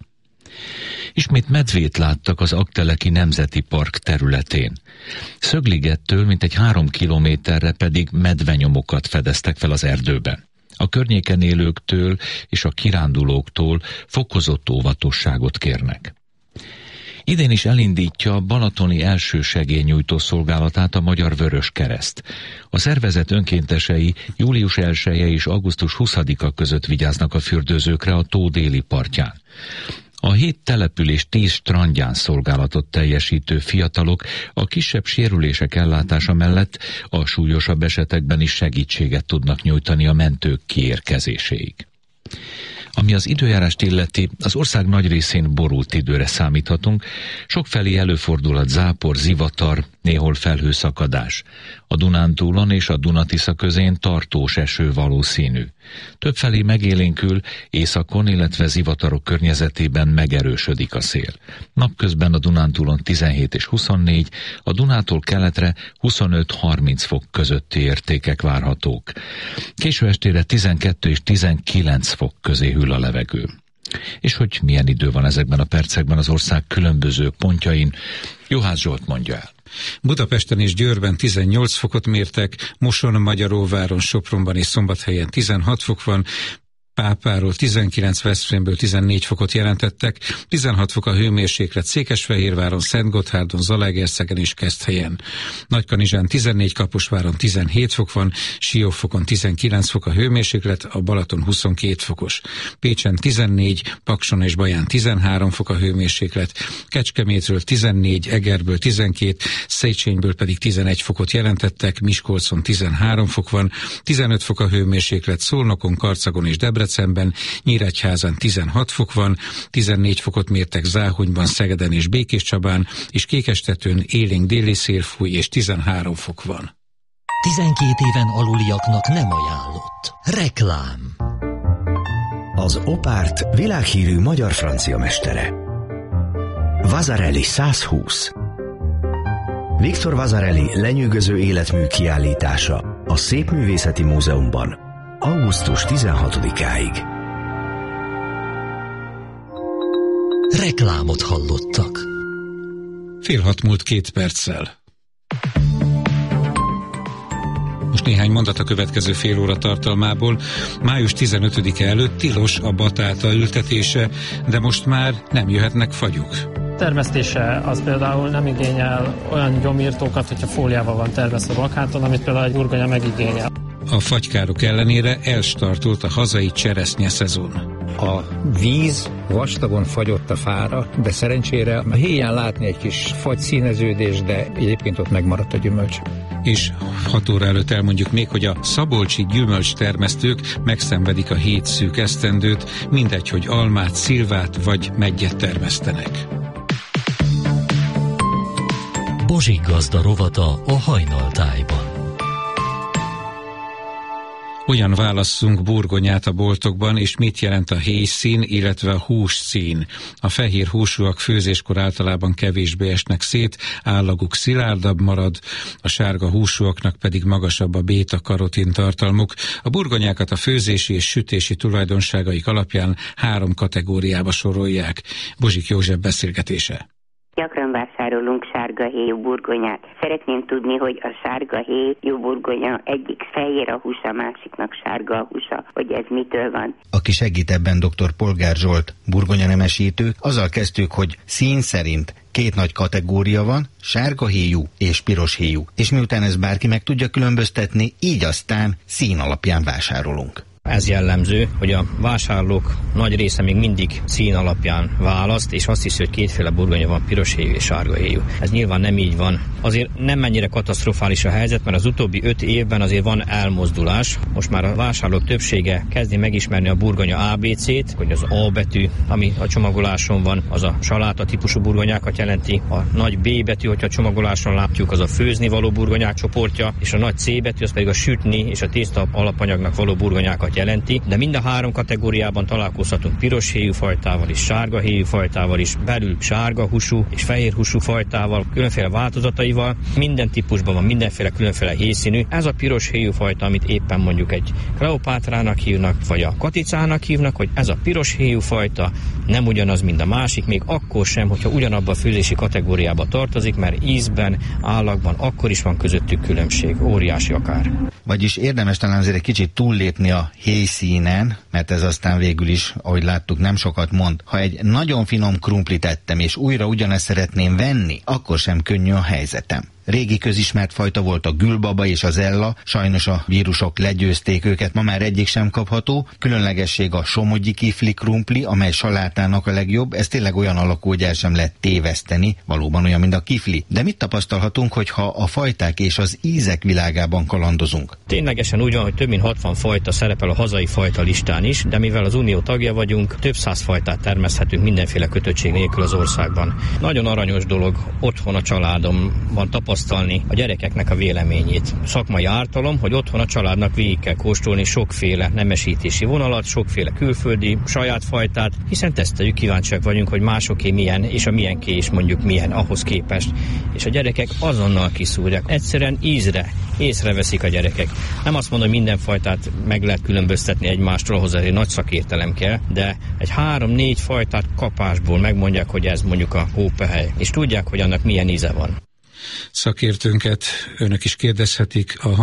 Ismét medvét láttak az Aggteleki Nemzeti Park területén. Szögligettől mintegy 3 kilométerre pedig medvenyomokat fedeztek fel az erdőben. A környéken élőktől és a kirándulóktól fokozott óvatosságot kérnek. Idén is elindítja a balatoni elsősegélynyújtó szolgálatát a Magyar Vöröskereszt. A szervezet önkéntesei július 1-e és augusztus 20-a között vigyáznak a fürdőzőkre a tó déli partján. A 7 település 10 strandján szolgálatot teljesítő fiatalok a kisebb sérülések ellátása mellett a súlyosabb esetekben is segítséget tudnak nyújtani a mentők kiérkezéséig. Ami az időjárást illeti, az ország nagy részén borult időre számíthatunk, sokfelé előfordulhat zápor, zivatar, néhol felhőszakadás. A Dunántúlon és a Duna-Tisza közén tartós eső valószínű. Többfelé megélénkül, északon, illetve zivatarok környezetében megerősödik a szél. Napközben a Dunántúlon 17 és 24, a Dunától keletre 25-30 fok közötti értékek várhatók. Késő estére 12 és 19 fok közé hűl a levegő. És hogy milyen idő van ezekben a percekben az ország különböző pontjain, Juhász Zsolt mondja el.
Budapesten és Győrben 18 fokot mértek, Moson, Magyaróváron, Sopronban és Szombathelyen 16 fok van, Pápáról 19, Veszprémből 14 fokot jelentettek, 16 fok a hőmérséklet Székesfehérváron, Szentgotthárdon, Zalaegerszegen és Keszthelyen. Nagykanizsán 14, Kaposváron 17 fok van, Siófokon 19 fok a hőmérséklet, a Balaton 22 fokos. Pécsen 14, Pakson és Baján 13 fok a hőmérséklet, Kecskemétről 14, Egerből 12, Széchenyből pedig 11 fokot jelentettek, Miskolcon 13 fok van, 15 fok a hőmérséklet Szolnokon, Karcagon és Debrecenben, Nyíregyházán 16 fok van, 14 fokot mértek Záhonyban, Szegeden és Békéscsabán, és Kékestetőn élénk déli szél fúj, és 13 fok van.
12 éven aluliaknak nem ajánlott. Reklám.
Az Opárt világhírű magyar-francia mestere. Vasarely 120. Victor Vasarely lenyűgöző életmű kiállítása a Szépművészeti Múzeumban augusztus 16-áig.
Reklámot hallottak.
5:06 múlt 2 perccel. Most néhány mondat a következő fél óra tartalmából. Május 15-e előtt tilos a batáta ültetése, de most már nem jöhetnek fagyuk.
Termesztése az például nem igényel olyan gyomírtókat, hogyha fóliával van termesztve a bakháton, amit például egy burgonya megigényel.
A fagykárok ellenére elstartolt a hazai cseresznye szezon.
A víz vastagon fagyott a fára, de szerencsére a héján látni egy kis fagyszíneződés, de egyébként ott megmaradt a gyümölcs.
És 6 óra előtt elmondjuk még, hogy a szabolcsi gyümölcstermesztők megszenvedik a 7 szűk esztendőt, mindegy, hogy almát, szilvát vagy meggyet termesztenek.
Bozsik gazda rovata a Hajnaltájban.
Hogyan válasszunk burgonyát a boltokban, és mit jelent a héjszín, illetve a hússzín? A fehér húsúak főzéskor általában kevésbé esnek szét, állaguk szilárdabb marad, a sárga húsúaknak pedig magasabb a béta-karotin tartalmuk. A burgonyákat a főzési és sütési tulajdonságaik alapján 3 kategóriába sorolják. Bozsik József beszélgetése.
Gyakran vásárolunk sárga héjú burgonyát. Szeretném tudni, hogy a sárga héjú burgonya egyik fehér a húsa, másiknak sárga a húsa, hogy ez mitől van.
Aki segít ebben dr. Polgár Zsolt, burgonyanemesítő, azzal kezdtük, hogy szín szerint 2 nagy kategória van, sárga héjú és piros héjú. És miután ezt bárki meg tudja különböztetni, így aztán szín alapján vásárolunk.
Ez jellemző, hogy a vásárlók nagy része még mindig szín alapján választ, és azt hiszi, hogy kétféle burgonya van, piros héjú és sárga héjú. Ez nyilván nem így van. Azért nem mennyire katasztrofális a helyzet, mert az utóbbi 5 évben azért van elmozdulás. Most már a vásárlók többsége kezdi megismerni a burgonya ABC-t, hogy az A betű, ami a csomagoláson van, az a saláta típusú burgonyákat jelenti. A nagy B betű, hogyha a csomagoláson látjuk, az a főzni való burgonyák csoportja, és a nagy C betű, az pedig a sütni és a tészta alapanyagnak való burgonyákat jelenti. De mind a 3 kategóriában találkozhatunk piros héjú fajtával és sárga héjú fajtával is, belül sárga húsú és fehér húsú fajtával, különféle változataival. Minden típusban van mindenféle különféle héjszínű. Ez a piros héjú fajta, amit éppen mondjuk egy Kleopátrának hívnak, vagy a katicának hívnak, hogy ez a piros héjú fajta nem ugyanaz, mint a másik, még akkor sem, hogyha ugyanabba a főzési kategóriába tartozik, mert ízben, állagban akkor is van közöttük különbség, óriási akár.
Vagyis érdemes talán azért egy kicsit túllépni a héjszínen, mert ez aztán végül is, ahogy láttuk, nem sokat mond. Ha egy nagyon finom krumplit ettem, és újra ugyanezt szeretném venni, akkor sem könnyű a helyzetem. Régi közismert fajta volt a gülbaba és az ella, sajnos a vírusok legyőzték őket, ma már egyik sem kapható. Különlegesség a somogyi kifli krumpli, amely salátának a legjobb, ez tényleg olyan alakú, hogy el sem lehet téveszteni, valóban olyan, mint a kifli. De mit tapasztalhatunk, hogyha a fajták és az ízek világában kalandozunk?
Ténylegesen úgy van, hogy több mint 60 fajta szerepel a hazai fajta listán is, de mivel az unió tagja vagyunk, több 100 fajtát termeszthetünk mindenféle kötöttség nélkül az országban. Nagyon aranyos dolog otthon a családomban tapasztalni a gyerekeknek a véleményét. Szakmai ártalom, hogy otthon a családnak végig kell kóstolni sokféle nemesítési vonalat, sokféle külföldi saját fajtát, hiszen teszteljük, kíváncsiak vagyunk, hogy másoké milyen, és a milyenké is mondjuk milyen ahhoz képest. És a gyerekek azonnal kiszúrják. Egyszerűen ízre észreveszik a gyerekek. Nem azt mondom, hogy minden fajtát meg lehet különböztetni egymástól, ahhoz egy nagy szakértelem kell, de egy 3-4 fajtát kapásból megmondják, hogy ez mondjuk a hópehely, és tudják, hogy annak milyen íze van.
Szakértőnket önök is kérdezhetik a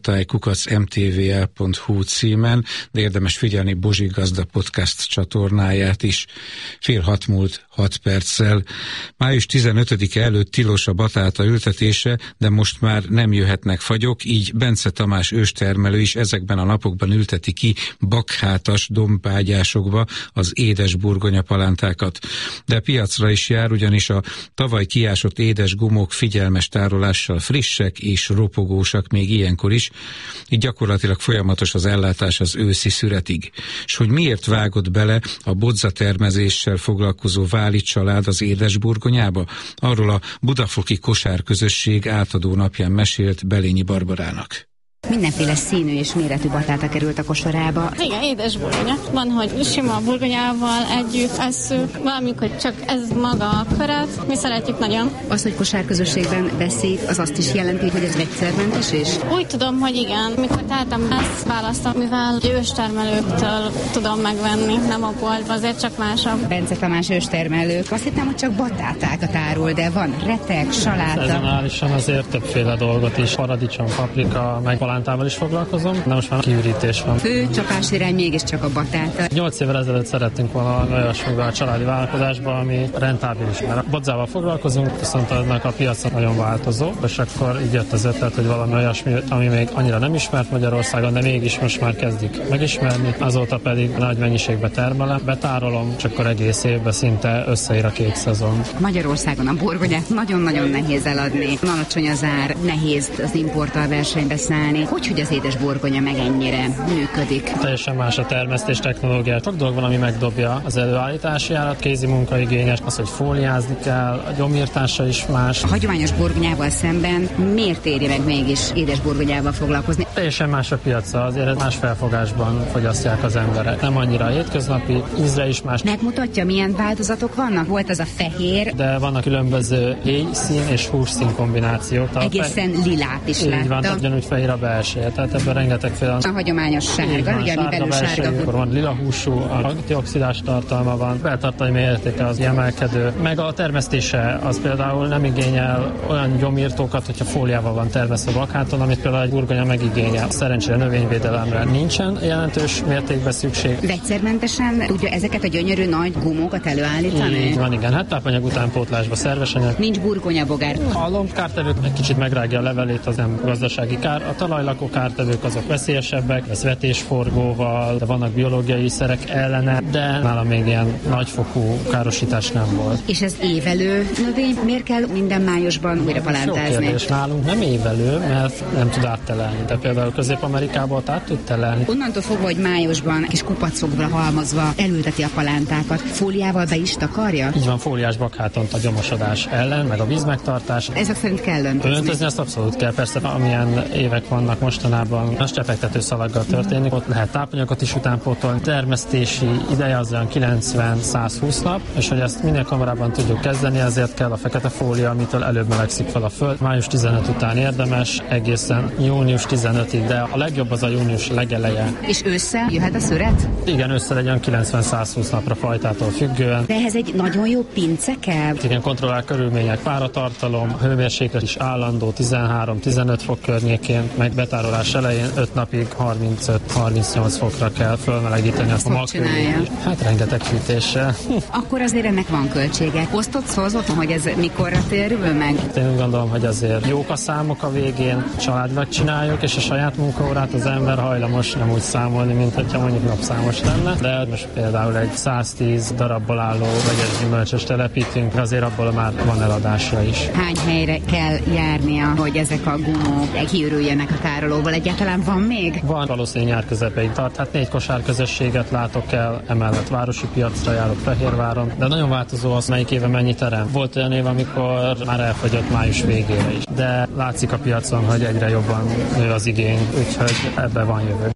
hajnaltáj@mtva.hu címen, de érdemes figyelni Bozsik Gazda podcast csatornáját is. 5:30 múlt 6 perccel. Május 15-e előtt tilos a batáta ültetése, de most már nem jöhetnek fagyok, így Bence Tamás őstermelő is ezekben a napokban ülteti ki bakhátas dombágyásokba az édes burgonyapalántákat. De piacra is jár, ugyanis a tavaly kiásott édes gumók figyelmes tárolással frissek és ropogósak még ilyenkor is, így gyakorlatilag folyamatos az ellátás az őszi szüretig. És hogy miért vágott bele a bodzatermezéssel foglalkozó Váli család az édesburgonyába? Arról a Budafoki Kosárközösség átadó napján mesélt Belényi Barbarának.
Mindenféle színű és méretű batáta került a kosarába.
Igen, édes burgonya. Van, hogy sima burgonyával együtt esszük, valamikor csak ez maga a köret. Mi szeretjük nagyon.
Az, hogy kosárközösségben beszéd, az azt is jelenti, hogy ez vegyszermentes is?
Úgy tudom, hogy igen. Mikor tehetem, ezt választom, mivel őstermelőktől tudom megvenni, nem a boltban, azért csak másabb.
Bence Tamás őstermelők. Azt hittem, hogy csak batátákat árul, de van retek, saláta.
Szezonálisan azért többféle dolgot is, paradicsom, paprika, meg palántával is foglalkozom, de most már kiürítés van.
Fő csapásirány mégiscsak a batáta.
8 évvel ezelőtt szerettünk volna olyasmivel a családi vállalkozásba, ami rentábilis. Mert a bodzával foglalkozunk, viszont annak a piaca nagyon változó, és akkor így jött az ötlet, hogy valami olyasmi, ami még annyira nem ismert Magyarországon, de mégis most már kezdik megismerni. Azóta pedig nagy mennyiségbe termelem, betárolom, és akkor egész évben szinte összeír a 2 szezon.
Magyarországon a burgonyát nagyon-nagyon nehéz eladni. Alacsony az ár, nehéz az importtal versenybe szállni. Hogy az édes burgonya meg ennyire működik?
Teljesen más a termesztés technológia. Sok dolog van, ami megdobja az előállítási árat, kézi munkaigényes, az, hogy fóliázni kell, a gyomírtása is más.
A hagyományos burgonyával szemben miért éri meg mégis édes burgonyával foglalkozni?
Teljesen más a piaca, azért más felfogásban fogyasztják az emberek. Nem annyira hétköznapi, ízre is más.
Megmutatja, milyen változatok vannak? Volt az a fehér.
De vannak különböző héjszín és hússzín kombinációk.
Egészen lilát is láttam.
Így van, tehát ugyanúgy fehér a belseje, tehát ebben rengetegféle.
A hagyományos sárga, ugye, ami belül sárga.
Akkor van lila húsú, antioxidás tartalma van, beltartalmi értéke az emelkedő, meg a termesztése az például nem igényel olyan gyomírtókat, hogyha fóliával van termesztve bakháton, amit például egy burgonya megigényel. Szerencsére növényvédelemre nincsen jelentős mértékben szükség.
Vegyszermentesen tudja ezeket a gyönyörű nagy gumókat előállítani?
Így van, igen, hát tápanyag utánpótlásba szerves anyag.
Nincs burgonyabogár.
A lombkártevők egy kicsit megrágja a levelét, az nem gazdasági kár. A talaj hajlakok, ártevők azok veszélyesebbek, ez vetésforgóval, de vannak biológiai szerek ellene, de nálam még ilyen nagyfokú károsítás nem volt.
És ez évelő növény? Miért kell minden májusban újra palántázni?
Jó kérdés. Nálunk nem évelő, mert nem tud áttelelni, de például Közép-Amerikában át tud telelni.
Onnantól fogva, hogy májusban kis kupacokra halmozva elülteti a palántákat, fóliával be is takarja?
Így van, fóliás bakháton a gyomosodás ellen, meg a vízmegtartás.
Ezek szerint kell öntözni?
Öntözni azt abszolút kell, persze, amilyen évek vannak mostanában, az csepegtető szalaggal történik, ott lehet tápanyagot is utánpótolni. Termesztési ideje az olyan 90-120 nap, és hogy ezt minél komorábban tudjuk kezdeni, ezért kell a fekete fólia, amitől előbb melegszik fel a föld. Május 15 után érdemes, egészen június 15-ig, de a legjobb az a június legeleje.
És ősszel jöhet a szüret?
Igen, ősszel egy olyan 90-120 napra fajtától függően.
De ehhez egy nagyon jó pince kell?
Igen, kontrollált körülmények, páratartalom, hőmérséklet is állandó 13-15 fok környékén, meg betárolás elején 5 napig 35-38 fokra kell fölmelegíteni azt a magkörülményt. Hát rengeteg fűtéssel.
Akkor azért ennek van költsége. Osztott szózott, hogy ez mikorra térül meg?
Én úgy gondolom, hogy azért jók a számok a végén, családilag csináljuk, és a saját munkaórát az ember hajlamos nem úgy számolni, mint hogyha mondjuk napszámos lenne. De most például egy 110 darabból álló vegyes gyümölcsös telepítünk, azért abból már van eladása is.
Hány helyre kell járnia, hogy ezek a gumók kiürüljenek a tárolóból? Egyáltalán van még?
Van, valószínűleg nyár közepéig tart. Hát 4 kosárközösséget látok el, emellett városi piacra járok Fehérváron, de nagyon változó az, melyik éve mennyi terem. Volt olyan év, amikor már elfogyott május végére is, de látszik a piacon, hogy egyre jobban nő az igény, úgyhogy ebben van jövő.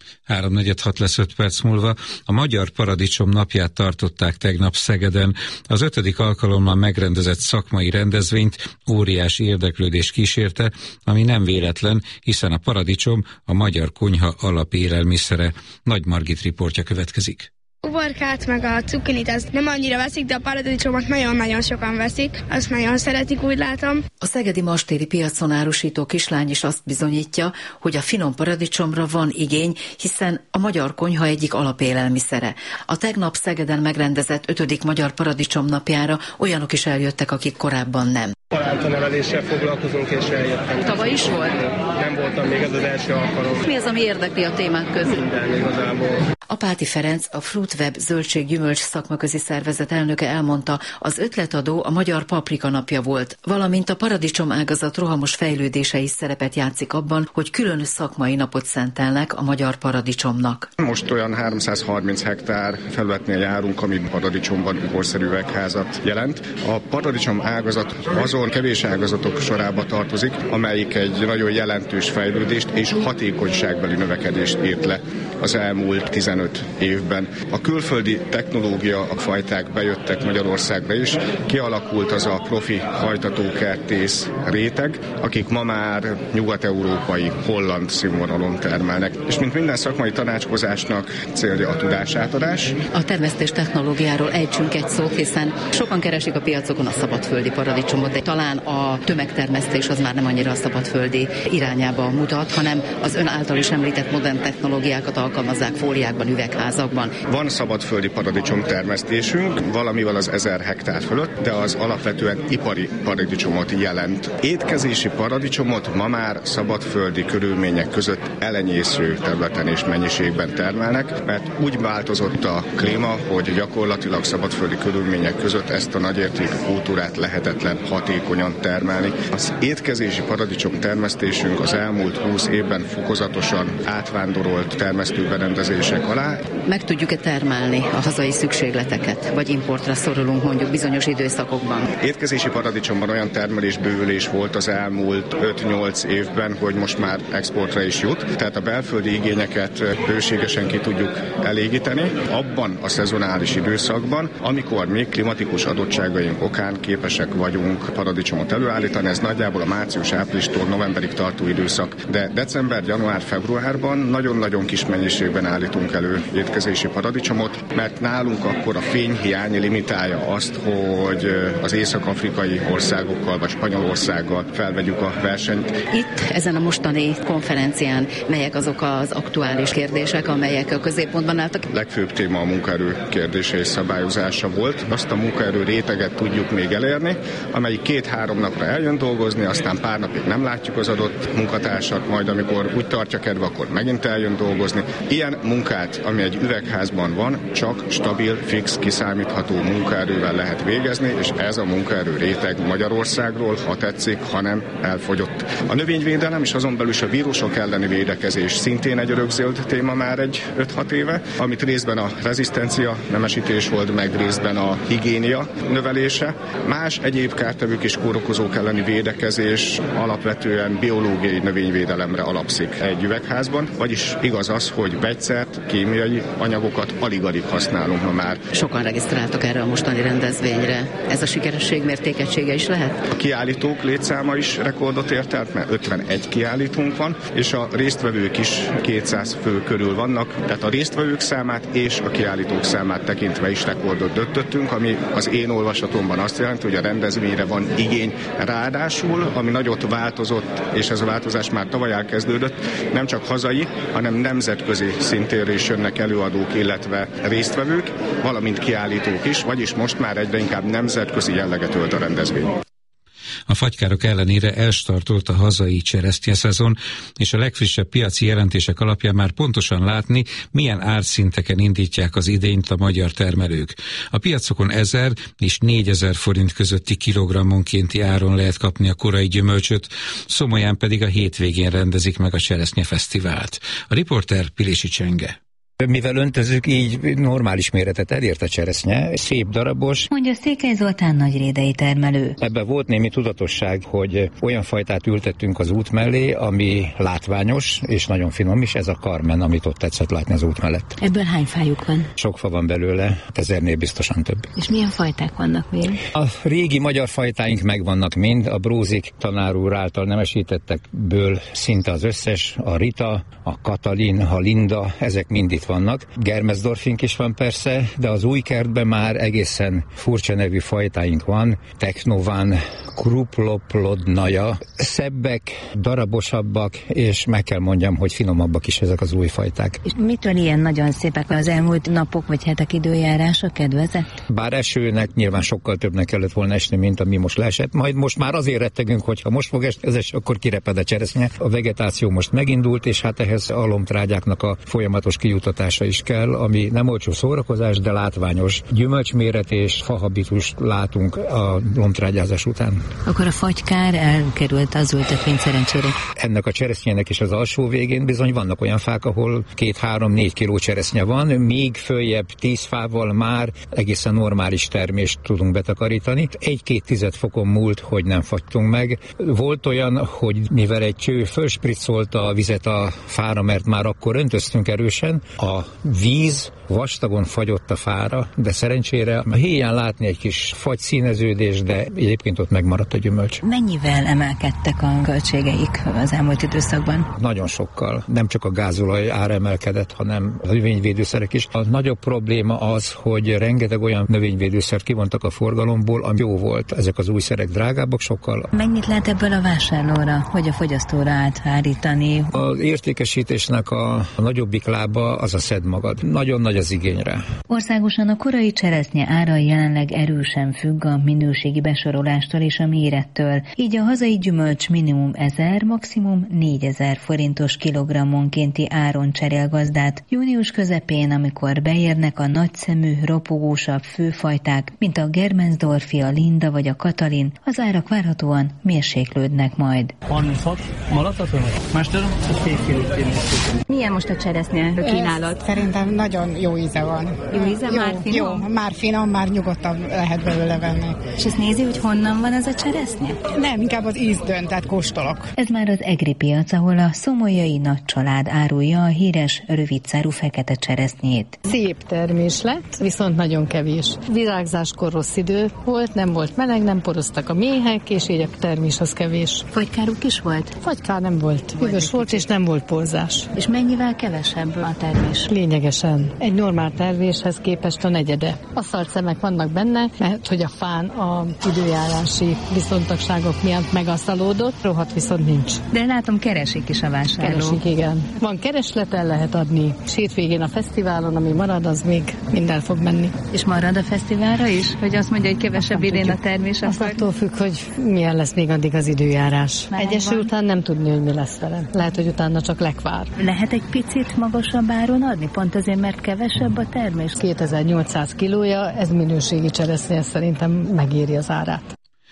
3:46 lesz 5 perc múlva. A Magyar Paradicsom napját tartották tegnap Szegeden. Az 5. alkalommal megrendezett szakmai rendezvényt óriási érdeklődés kísérte, ami nem véletlen, hiszen a paradicsom a magyar konyha alapélelmiszere. Nagy Margit riportja következik.
Uborkát meg a cukkinit ezt nem annyira veszik, de a paradicsomot nagyon-nagyon sokan veszik. Azt nagyon szeretik, úgy látom.
A szegedi mastéri piacon árusító kislány is azt bizonyítja, hogy a finom paradicsomra van igény, hiszen a magyar konyha egyik alapélelmiszere. A tegnap Szegeden megrendezett 5. Magyar Paradicsom napjára olyanok is eljöttek, akik korábban nem.
Palántaneveléssel foglalkozunk, és eljöttem.
Tavaly is volt?
Nem voltam, még ez az első alkalom.
Mi az, ami érdekli a témák közül?
Minden igazából.
Apáti Ferenc, a Fruitweb zöldség-gyümölcs szakmaközi szervezet elnöke elmondta, az ötletadó a Magyar Paprika napja volt, valamint a paradicsom ágazat rohamos fejlődése is szerepet játszik abban, hogy külön szakmai napot szentelnek a magyar paradicsomnak.
Most olyan 330 hektár felületnél járunk, ami paradicsomban uborszerű üvegházat jelent. A paradicsom ágazat azon kevés ágazatok sorába tartozik, amelyik egy nagyon jelentős fejlődést és hatékonyságbeli növekedést írt le az elmúlt 15 évben. A külföldi technológia, a fajták bejöttek Magyarországra is, kialakult az a profi hajtatókertész réteg, akik ma már nyugat-európai, holland színvonalon termelnek. És mint minden szakmai tanácskozásnak célja a tudásátadás.
A termesztés technológiáról ejtsünk egy szót, hiszen sokan keresik a piacokon a szabadföldi paradicsomot, de talán a tömegtermesztés az már nem annyira a szabadföldi irányába mutat, hanem az ön által is említett modern technológiákat alkalmazzák fóliákban, üvegházakban.
Van szabadföldi paradicsom termesztésünk, valamivel az 1000 hektár fölött, de az alapvetően ipari paradicsomot jelent. Étkezési paradicsomot ma már szabadföldi körülmények között elenyésző területen és mennyiségben termelnek, mert úgy változott a klíma, hogy gyakorlatilag szabadföldi körülmények között ezt a nagyértékű kultúrát lehetetlen hatékonyan termelni. Az étkezési paradicsom termesztésünk az elmúlt 20 évben fokozatosan átvándorolt termesztőberendezések alá.
Meg tudjuk-e termelni a hazai szükségleteket, vagy importra szorulunk mondjuk bizonyos időszakokban?
Étkezési paradicsomban olyan termelésbővülés volt az elmúlt 5-8 évben, hogy most már exportra is jut, tehát a belföldi igényeket bőségesen ki tudjuk elégíteni. Abban a szezonális időszakban, amikor még klimatikus adottságaink okán képesek vagyunk paradicsomot előállítani, ez nagyjából a március-áprilistól novemberig tartó időszak, de december, január, februárban nagyon-nagyon kis mennyiségben állítunk elő étkezési paradicsomot. csatornát, mert nálunk akkor a fényhiány limitálja azt, hogy az észak-afrikai országokkal vagy Spanyolországgal felvegyük a versenyt.
Itt ezen a mostani konferencián melyek azok az aktuális kérdések, amelyek a középpontban álltak?
Legfőbb téma a munkaerő kérdése és szabályozása volt. Azt a munkaerő réteget tudjuk még elérni, amelyik 2-3 napra eljön dolgozni, aztán pár napig nem látjuk az adott munkatársat, majd amikor úgy tartja kedve, akkor megint eljön dolgozni. Ilyen munkát, ami egy üvegházban van, csak stabil, fix, kiszámítható munkaerővel lehet végezni, és ez a munkaerő réteg Magyarországról, ha tetszik, ha nem, elfogyott. A növényvédelem és azon belül is a vírusok elleni védekezés szintén egy örökzöld téma már egy 5-6 éve, amit részben a rezisztencia nemesítés volt, meg részben a higiénia növelése. Más egyéb kártevők és kórokozók elleni védekezés alapvetően biológiai növényvédelemre alapszik egy üvegházban, vagyis igaz az, hogy vegyszert, kémiai anyagokat alig-alig használunk ma már.
Sokan regisztráltak erre a mostani rendezvényre. Ez a sikeresség mértékegysége is lehet?
A kiállítók létszáma is rekordot ért el, mert 51 kiállítónk van, és a résztvevők is 200 fő körül vannak, tehát a résztvevők számát és a kiállítók számát tekintve is rekordot döntöttünk, ami az én olvasatomban azt jelenti, hogy a rendezvényre van igény. Ráadásul, ami nagyot változott, és ez a változás már tavaly elkezdődött, nem csak hazai, hanem nemzetközi szintéről is jönnek előadók, illetve résztvevők, valamint kiállítók is, vagyis most már egyre inkább nemzetközi jelleget ölt a rendezvény.
A fagykárok ellenére elstartolt a hazai cseresznyeszezon, és a legfrissebb piaci jelentések alapján már pontosan látni, milyen árszinteken indítják az idényt a magyar termelők. A piacokon 1000 és 4000 forint közötti kilogrammonkénti áron lehet kapni a korai gyümölcsöt, Szomolyán pedig a hétvégén rendezik meg a Cseresznyefesztivált. A riporter Pilisi Csenge.
Mivel öntözük, így normális méretet elért a cseresznye, szép darabos.
Mondja Székely Zoltán nagyrédei termelő.
Ebben volt némi tudatosság, hogy olyan fajtát ültettünk az út mellé, ami látványos és nagyon finom is, ez a Carmen, amit ott tetszett látni az út mellett.
Ebből hány fájuk van?
Sok fa van belőle, 1000-nél biztosan több.
És milyen fajták vannak még?
A régi magyar fajtáink megvannak mind, a Brózik tanár úr által nemesítettekből szinte az összes, a Rita, a Katalin, a Linda, ezek mind itt vannak. Germesdorfink is van persze, de az új kertben már egészen furcsa nevű fajtáink van. Technovan, Kruploplodnaja. Szebbek, darabosabbak, és meg kell mondjam, hogy finomabbak is ezek az új fajták.
És mitől ilyen nagyon szépek az elmúlt napok vagy hetek időjárása kedvezett?
Bár esőnek nyilván sokkal többnek kellett volna esni, mint ami most leesett. Majd most már azért rettegünk, hogy ha most fog esni, akkor kireped a cseresznye. A vegetáció most megindult, és hát ehhez a lombtrágyáknak a folyamatos kijutatása is kell, ami nem olcsó szórakozás, de látványos gyümölcsméret és fahabitust látunk a lombtrágyázás után.
Akkor a fagykár elkerült az ültetvény szerencsére.
Ennek a cseresznyének is az alsó végén bizony vannak olyan fák, ahol 2-3-4 kiló cseresznye van, még följebb 10 fával már egészen normális termést tudunk betakarítani. 1-2 fokon múlt, hogy nem fagytunk meg. Volt olyan, hogy mivel egy cső fölspriccolta a vizet a fára, mert már akkor öntöztünk erősen, a víz vastagon fagyott a fára, de szerencsére a héján látni egy kis fagyszíneződés, de egyébként ott megmaradt a gyümölcs.
Mennyivel emelkedtek a költségeik az elmúlt időszakban?
Nagyon sokkal. Nem csak a gázolaj ára emelkedett, hanem a növényvédőszerek is. A nagyobb probléma az, hogy rengeteg olyan növényvédőszert kivontak a forgalomból, ami jó volt. Ezek az új szerek drágábbak sokkal.
Mennyit lehet ebből a vásárlóra, hogy a fogyasztóra áthárítani?
Az értékesítésnek a nagyobbik lába az a szed magad. Nagyon nagy az igényre.
Országosan a korai cseresznye ára jelenleg erősen függ a minőségi besorolástól és a mérettől. Így a hazai gyümölcs minimum 1000, maximum 4000 forintos kilogrammonkénti áron cserél gazdát. Június közepén, amikor beérnek a nagyszemű, ropogósabb főfajták, mint a Germensdorfi, a Linda vagy a Katalin, az árak várhatóan mérséklődnek majd.
36, malatot Mester?
Milyen most a cseresznye kínálat?
Szerintem nagyon jó íze van.
Jó íze? Már finom?
Jó, már finom, már nyugodtan lehet belőle venni.
És ezt nézi, hogy honnan van ez a cseresznye?
Nem, inkább az íz dönt, tehát kóstolok.
Ez már az egri piac, ahol a szomolyai nagy család árulja a híres rövidszárú fekete cseresznyét.
Szép termés lett, viszont nagyon kevés. Virágzáskor rossz idő volt, nem volt meleg, nem poroztak a méhek, és így a termés az kevés.
Fagykáruk is volt?
Fagykár nem volt. Üvös volt, és nem volt porzás.
És mennyivel kevesebb a termés? termés?
Lényegesen. Egy normál terméshez képest a negyede. Asztaltszemek vannak benne, mert hogy a fán a időjárási viszontagságok miatt megasztalódott, rohadt viszont nincs.
De látom, keresik is a vásárlók.
Keresik, igen. Van kereslet, el lehet adni. Hétvégén a fesztiválon, ami marad, az még minden fog menni.
És marad a fesztiválra is? Hogy azt mondja, hogy kevesebb idén a termés?
Azt attól függ, hogy milyen lesz még addig az időjárás. Egyesül után nem tudni, hogy mi lesz vele. Lehet, hogy utána csak lekvár.
Lehet egy picit magasabb áron adni? Pont azért, mert kevesebb a termés?
2800 kilója, ez minőségi cseresznye, szerintem megéri az árát.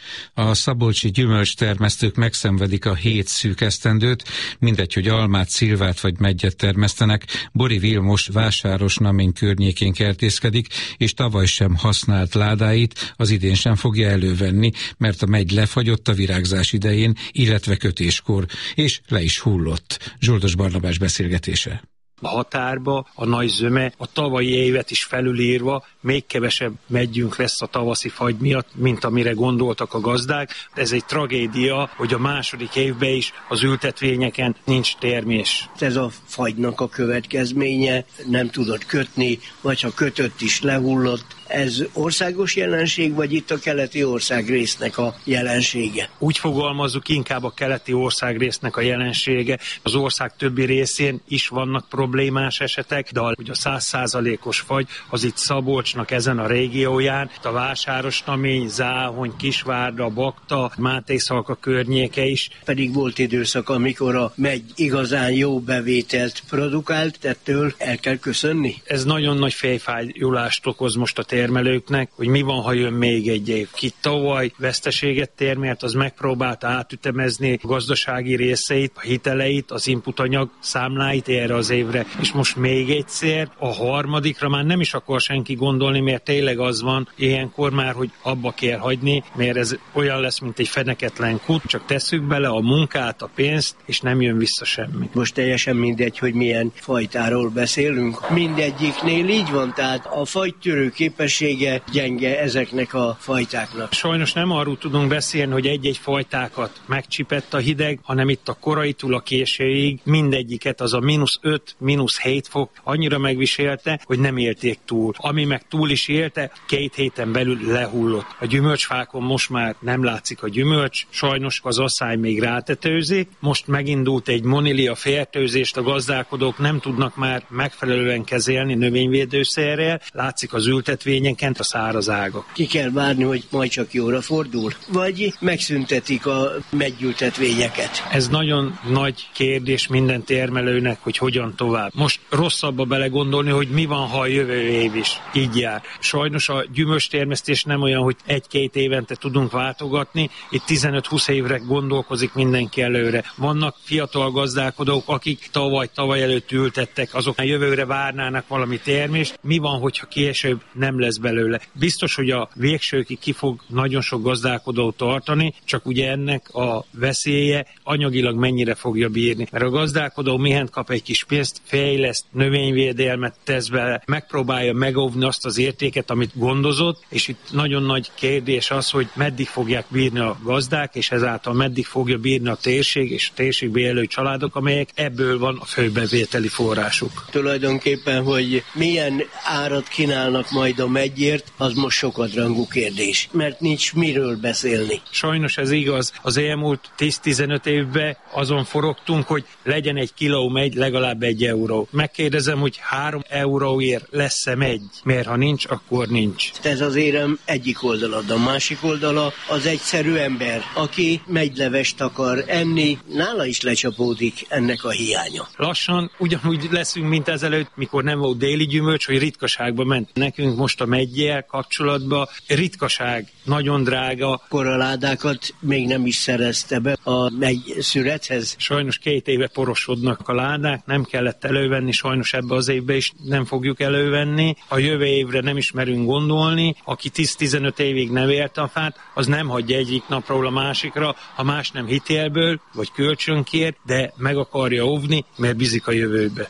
A szabolcsi gyümölcstermesztők megszenvedik a 7 szűk esztendőt, mindegy, hogy almát, szilvát vagy meggyet termesztenek. Bori Vilmos Vásárosnamény környékén kertészkedik, és tavaly sem használt ládáit az idén sem fogja elővenni, mert a megy lefagyott a virágzás idején, illetve kötéskor, és le is hullott. Zsoldos Barnabás beszélgetése.
A határba a nagy zöme a tavalyi évet is felülírva még kevesebb meggyünk lesz a tavaszi fagy miatt, mint amire gondoltak a gazdák. Ez egy tragédia, hogy a második évben is az ültetvényeken nincs termés.
Ez a fagynak a következménye, nem tudod kötni, vagy ha kötött is lehullott. Ez országos jelenség, vagy itt a keleti országrésznek a jelensége?
Úgy fogalmazzuk, inkább a keleti országrésznek a jelensége. Az ország többi részén is vannak problémás esetek, de hogy a 100%-os fagy, az itt Szabolcsnak ezen a régióján, a Vásárosnamény, Záhony, Kisvárda, Bakta, Mátészalka környéke is.
Pedig volt időszak, amikor a megy igazán jó bevételt produkált, ettől el kell köszönni?
Ez nagyon nagy fejfájulást okoz most a termelőknek, hogy mi van, ha jön még egy év. Ki tavaly veszteséget termelt, az megpróbálta átütemezni a gazdasági részeit, a hiteleit, az inputanyag számláit erre az évre. És most még egyszer, a harmadikra már nem is akar senki gondolni, mert tényleg az van ilyenkor már, hogy abba kell hagyni, mert ez olyan lesz, mint egy feneketlen kút, csak tesszük bele a munkát, a pénzt, és nem jön vissza semmi.
Most teljesen mindegy, hogy milyen fajtáról beszélünk. Mindegyiknél így van, tehát a fagytörő képessége gyenge ezeknek a fajtáknak.
Sajnos nem arról tudunk beszélni, hogy egy-egy fajtákat megcsipett a hideg, hanem itt a koraitól a későig mindegyiket az a -5, -7 fok annyira megviselte, hogy nem élték túl. Ami meg túl is élte, 2 héten belül lehullott. A gyümölcsfákon most már nem látszik a gyümölcs, sajnos az asszály még rátetőzik. Most megindult egy monilia fertőzést, a gazdálkodók nem tudnak már megfelelően kezelni növényvédőszerrel, látszik az ültetvényeken a száraz ágak.
Ki kell várni, hogy majd csak jóra fordul? Vagy megszüntetik a meggyültetvényeket?
Ez nagyon nagy kérdés minden termelőnek, hogy hogyan tovább. Most rosszabbba belegondolni, hogy mi van, ha a jövő év is így jár. Sajnos a gyümölcstermesztés nem olyan, hogy 1-2 évente tudunk váltogatni, itt 15-20 évre gondolkozik mindenki előre. Vannak fiatal gazdálkodók, akik tavaly előtt ültettek, azok a jövőre várnának valami termést. Mi van, hogyha később nem lesz belőle? Biztos, hogy a végsőkig ki fog nagyon sok gazdálkodó tartani, csak ugye ennek a veszélye anyagilag mennyire fogja bírni. Mert a gazdálkodó mihent kap egy kis pénzt, fejleszt, növényvédelmet tesz bele, megpróbálja megóvni azt az értéket, amit gondozott, és itt nagyon nagy kérdés az, hogy meddig fogják bírni a gazdák, és ezáltal meddig fogja bírni a térség és a térségbe élő családok, amelyek ebből van a főbevételi forrásuk.
Tulajdonképpen, hogy milyen árat kínálnak majd a meggyért, az most sokadrangú kérdés, mert nincs miről beszélni.
Sajnos ez igaz. Az elmúlt 10-15 évben azon forogtunk, hogy legyen egy kiló megy legalább 1 euró. Megkérdezem, hogy 3 euróért lesz-e megy, mert ha nincs, akkor nincs.
Ez az érem egyik oldala, a másik oldala az egyszerű ember, aki megylevest akar enni, nála is lecsapódik ennek a hiánya.
Lassan ugyanúgy leszünk, mint ezelőtt, mikor nem volt déli gyümölcs, hogy ritkaságba ment. Nekünk most a meggyel kapcsolatban ritkaság, nagyon drága.
Koraládákat még nem is szerezte be a megszürethez.
Sajnos 2 éve porosodnak a ládák, nem kellett elővenni, sajnos ebbe az évbe is nem fogjuk elővenni. A jövő évre nem is merünk gondolni. Aki 10-15 évig nevelte a fát, az nem hagyja egyik napról a másikra, ha más nem hitelből, vagy kölcsönkér, de meg akarja óvni, mert bízik a jövőbe.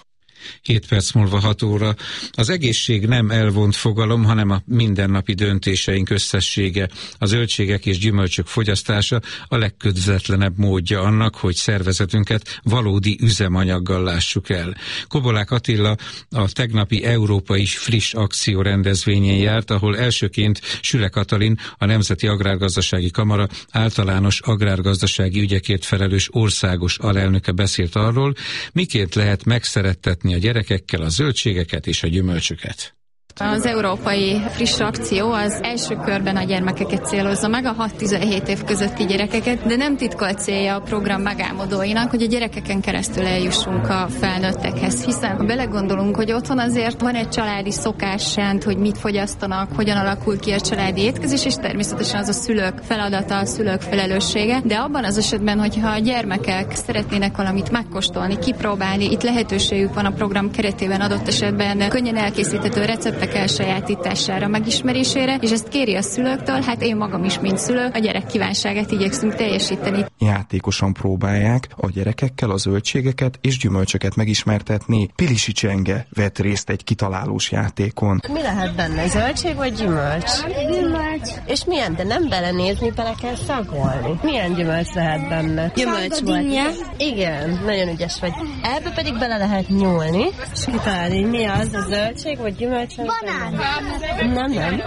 7 perc múlva 6 óra. Az egészség nem elvont fogalom, hanem a mindennapi döntéseink összessége. A zöldségek és gyümölcsök fogyasztása a legközvetlenebb módja annak, hogy szervezetünket valódi üzemanyaggal lássuk el. Kobolák Attila a tegnapi Európai Friss Akció rendezvényén járt, ahol elsőként Süle Katalin, a Nemzeti Agrárgazdasági Kamara általános agrárgazdasági ügyekért felelős országos alelnöke beszélt arról, miként lehet megszerettetni a gyerekekkel a zöldségeket és a gyümölcsöket.
Az Európai Friss Akció az első körben a gyermekeket célozza meg, a 6-17 év közötti gyerekeket, de nem titkolt célja a program megálmodóinak, hogy a gyerekeken keresztül eljussunk a felnőttekhez, hiszen ha belegondolunk, hogy otthon azért van egy családi szokásrend, hogy mit fogyasztanak, hogyan alakul ki a családi étkezés, és természetesen az a szülők feladata, a szülők felelőssége, de abban az esetben, hogyha a gyermekek szeretnének valamit megkóstolni, kipróbálni, itt lehetőségük van a program keretében adott esetben könnyen elkészíthető receptek elsajátítására, megismerésére, és ezt kéri a szülőktől, hát én magam is, mint szülő, a gyerek kívánságát igyekszünk teljesíteni.
Játékosan próbálják a gyerekekkel a zöldségeket és gyümölcsöket megismertetni. Pilisi Csenge vett részt egy kitalálós játékon.
Mi lehet benne, zöldség vagy gyümölcs?
Gyümölcs.
És milyen, de nem belenézni, bele kell szagolni. Milyen gyümölcs lehet benne? Gyümölcs volt. Igen, nagyon ügyes vagy. Ebbe pedig bele lehet nyúlni, és kitalálni, mi az, a zöldség vagy gyümölcs?
Banán.
Nem.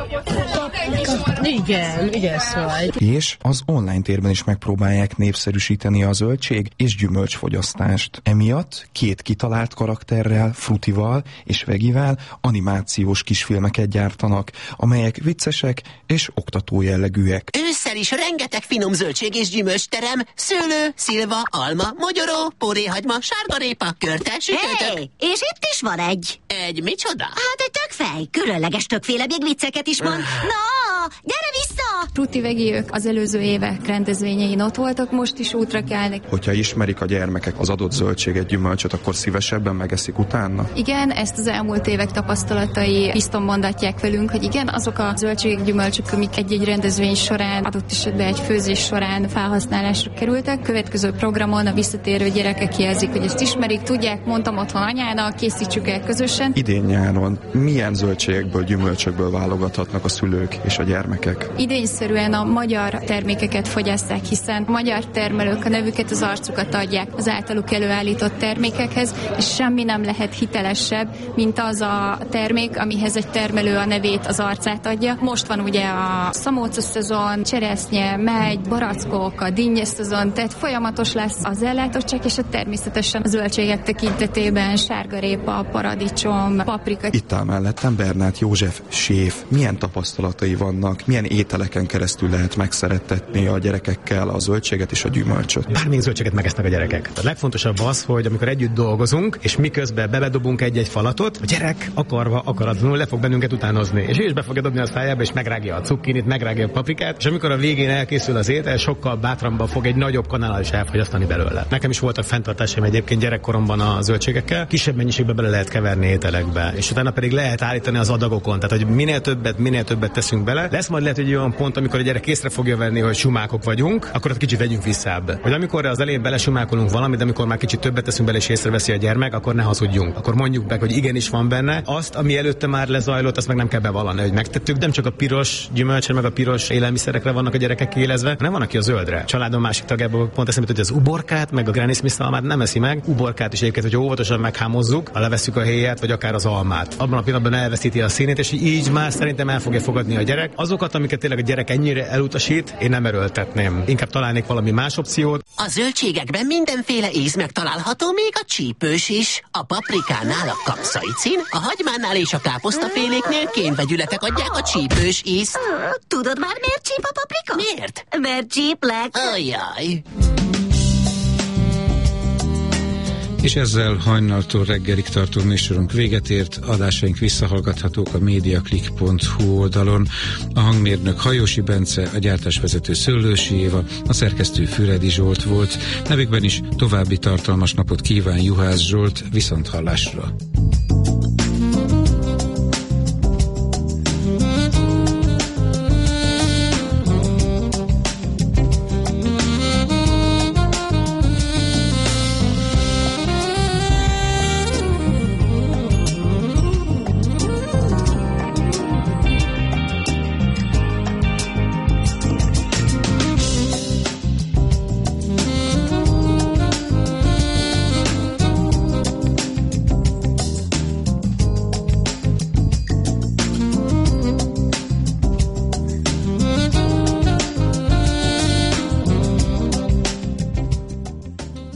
Igen, ügyes vagy.
És az online térben is megpróbálják népszerűsíteni a zöldség és gyümölcsfogyasztást. Emiatt 2 kitalált karakterrel, Frutival és Vegivel animációs kisfilmeket gyártanak, amelyek viccesek és oktató jellegűek.
Ősszel is rengeteg finom zöldség és gyümölcsterem, szőlő, szilva, alma, mogyoró, póréhagyma, sárgarépa, körtes, sütőtök.
Hey, és itt is van egy.
Egy micsoda?
Hát egy tökfej, különleges tökféle, még vicceket is mond. Na, gyere vissza!
Fruti Vegi, ők az előző évek rendezvényein ott voltak, most is útra kelnek.
Hogyha ismerik a gyermekek az adott zöldséget, gyümölcsöt, akkor szívesebben megeszik utána?
Igen, ezt az elmúlt évek tapasztalatai bizton mondatják velünk, hogy igen, azok a zöldségek, gyümölcsök, amik egy-egy rendezvény során, adott esetben egy főzés során felhasználásra kerültek. Következő programon a visszatérő gyerekek jelzik, hogy ezt ismerik, tudják, mondtam otthon anyának, készítsük el közösen.
Idén nyáron milyen zöldségekből, gyümölcsökből válogathatnak a szülők és a gyermekek?
Idényszerűen a magyar termékeket fogyaszták, hiszen a magyar termelők a nevüket, az arcukat adják az általuk előállított termékekhez, és semmi nem lehet hitelesebb, mint az a termék, amihez egy termelő a nevét, az arcát adja. Most van ugye a szamóca szezon, cseresznye, megy, barackok, a dinnye szezon, tehát folyamatos lesz az ellátottság, és természetesen a zöldségek tekintetében sárgarépa, paradicsom, paprika.
Itt áll mellettem Bernát József séf. Milyen tapasztalatai vannak, milyen ételeken keresztül lehet megszerettetni a gyerekekkel a zöldséget és a gyümölcsöt?
Bármilyen zöldséget megesznek a gyerekek. A legfontosabb az, hogy amikor együtt dolgozunk, és miközben beledobunk egy-egy falatot, a gyerek akarva, akaratlanul le fog bennünket utánozni. És ő is be fogja dobni a szájába, és megrágja a cukkinit, megrágja a paprikát, és amikor a végén elkészül az étel, sokkal bátrabban fog egy nagyobb kanállal is elfogyasztani belőle. Nekem is voltak fenntartásaim egyébként gyerekkoromban a zöldségekkel, kisebb mennyiségben bele lehet keverni ételekbe, és utána pedig lehet állítani az adagokon, tehát hogy minél többet teszünk bele. Lesz majd lehet egy olyan pont, amikor a gyerek észre fogja venni, hogy sumákok vagyunk, akkor ott kicsit vegyünk visszább. Hogy amikor az elején belesumákolunk valamit, de amikor már kicsit többet teszünk bele és észreveszi a gyermek, akkor ne hazudjunk. Akkor mondjuk meg, hogy igenis van benne. Azt, ami előtte már lezajlott, azt meg nem kell bevallani, hogy megtettük. Nem csak a piros gyümölcsre, meg a piros élelmiszerekre vannak a gyerekek élezve, hanem van, aki a zöldre. Családom másik tagjából pont eszembe, hogy az uborkát, meg a Granny Smith szalmát nem eszi meg. Uborkát is egyébként, hogy óvatosan meghámozzuk, ha levesszük a héját, vagy akár az almát. Abban a pillanatban elveszíti a színét, és így már szerintem el fogja fogadni a gyerek. Azokat, amiket tényleg a gyerek ennyire elutasít, én nem erőltetném. Inkább találnék valami más opciót.
A zöldségekben mindenféle íz megtalálható, még a csípős is. A paprikánál a kapszaicin, a hagymánál és a káposztaféléknél kénvegyületek adják a csípős ízt.
Tudod már, miért csíp a paprika?
Miért?
Mert csíplek.
Ajjaj.
És ezzel hajnaltól reggelig tartó műsorunk véget ért, adásaink visszahallgathatók a mediaclick.hu oldalon. A hangmérnök Hajósi Bence, a gyártásvezető Szöllősi Éva, a szerkesztő Füredi Zsolt volt. Nevükben is további tartalmas napot kíván Juhász Zsolt, viszonthallásra.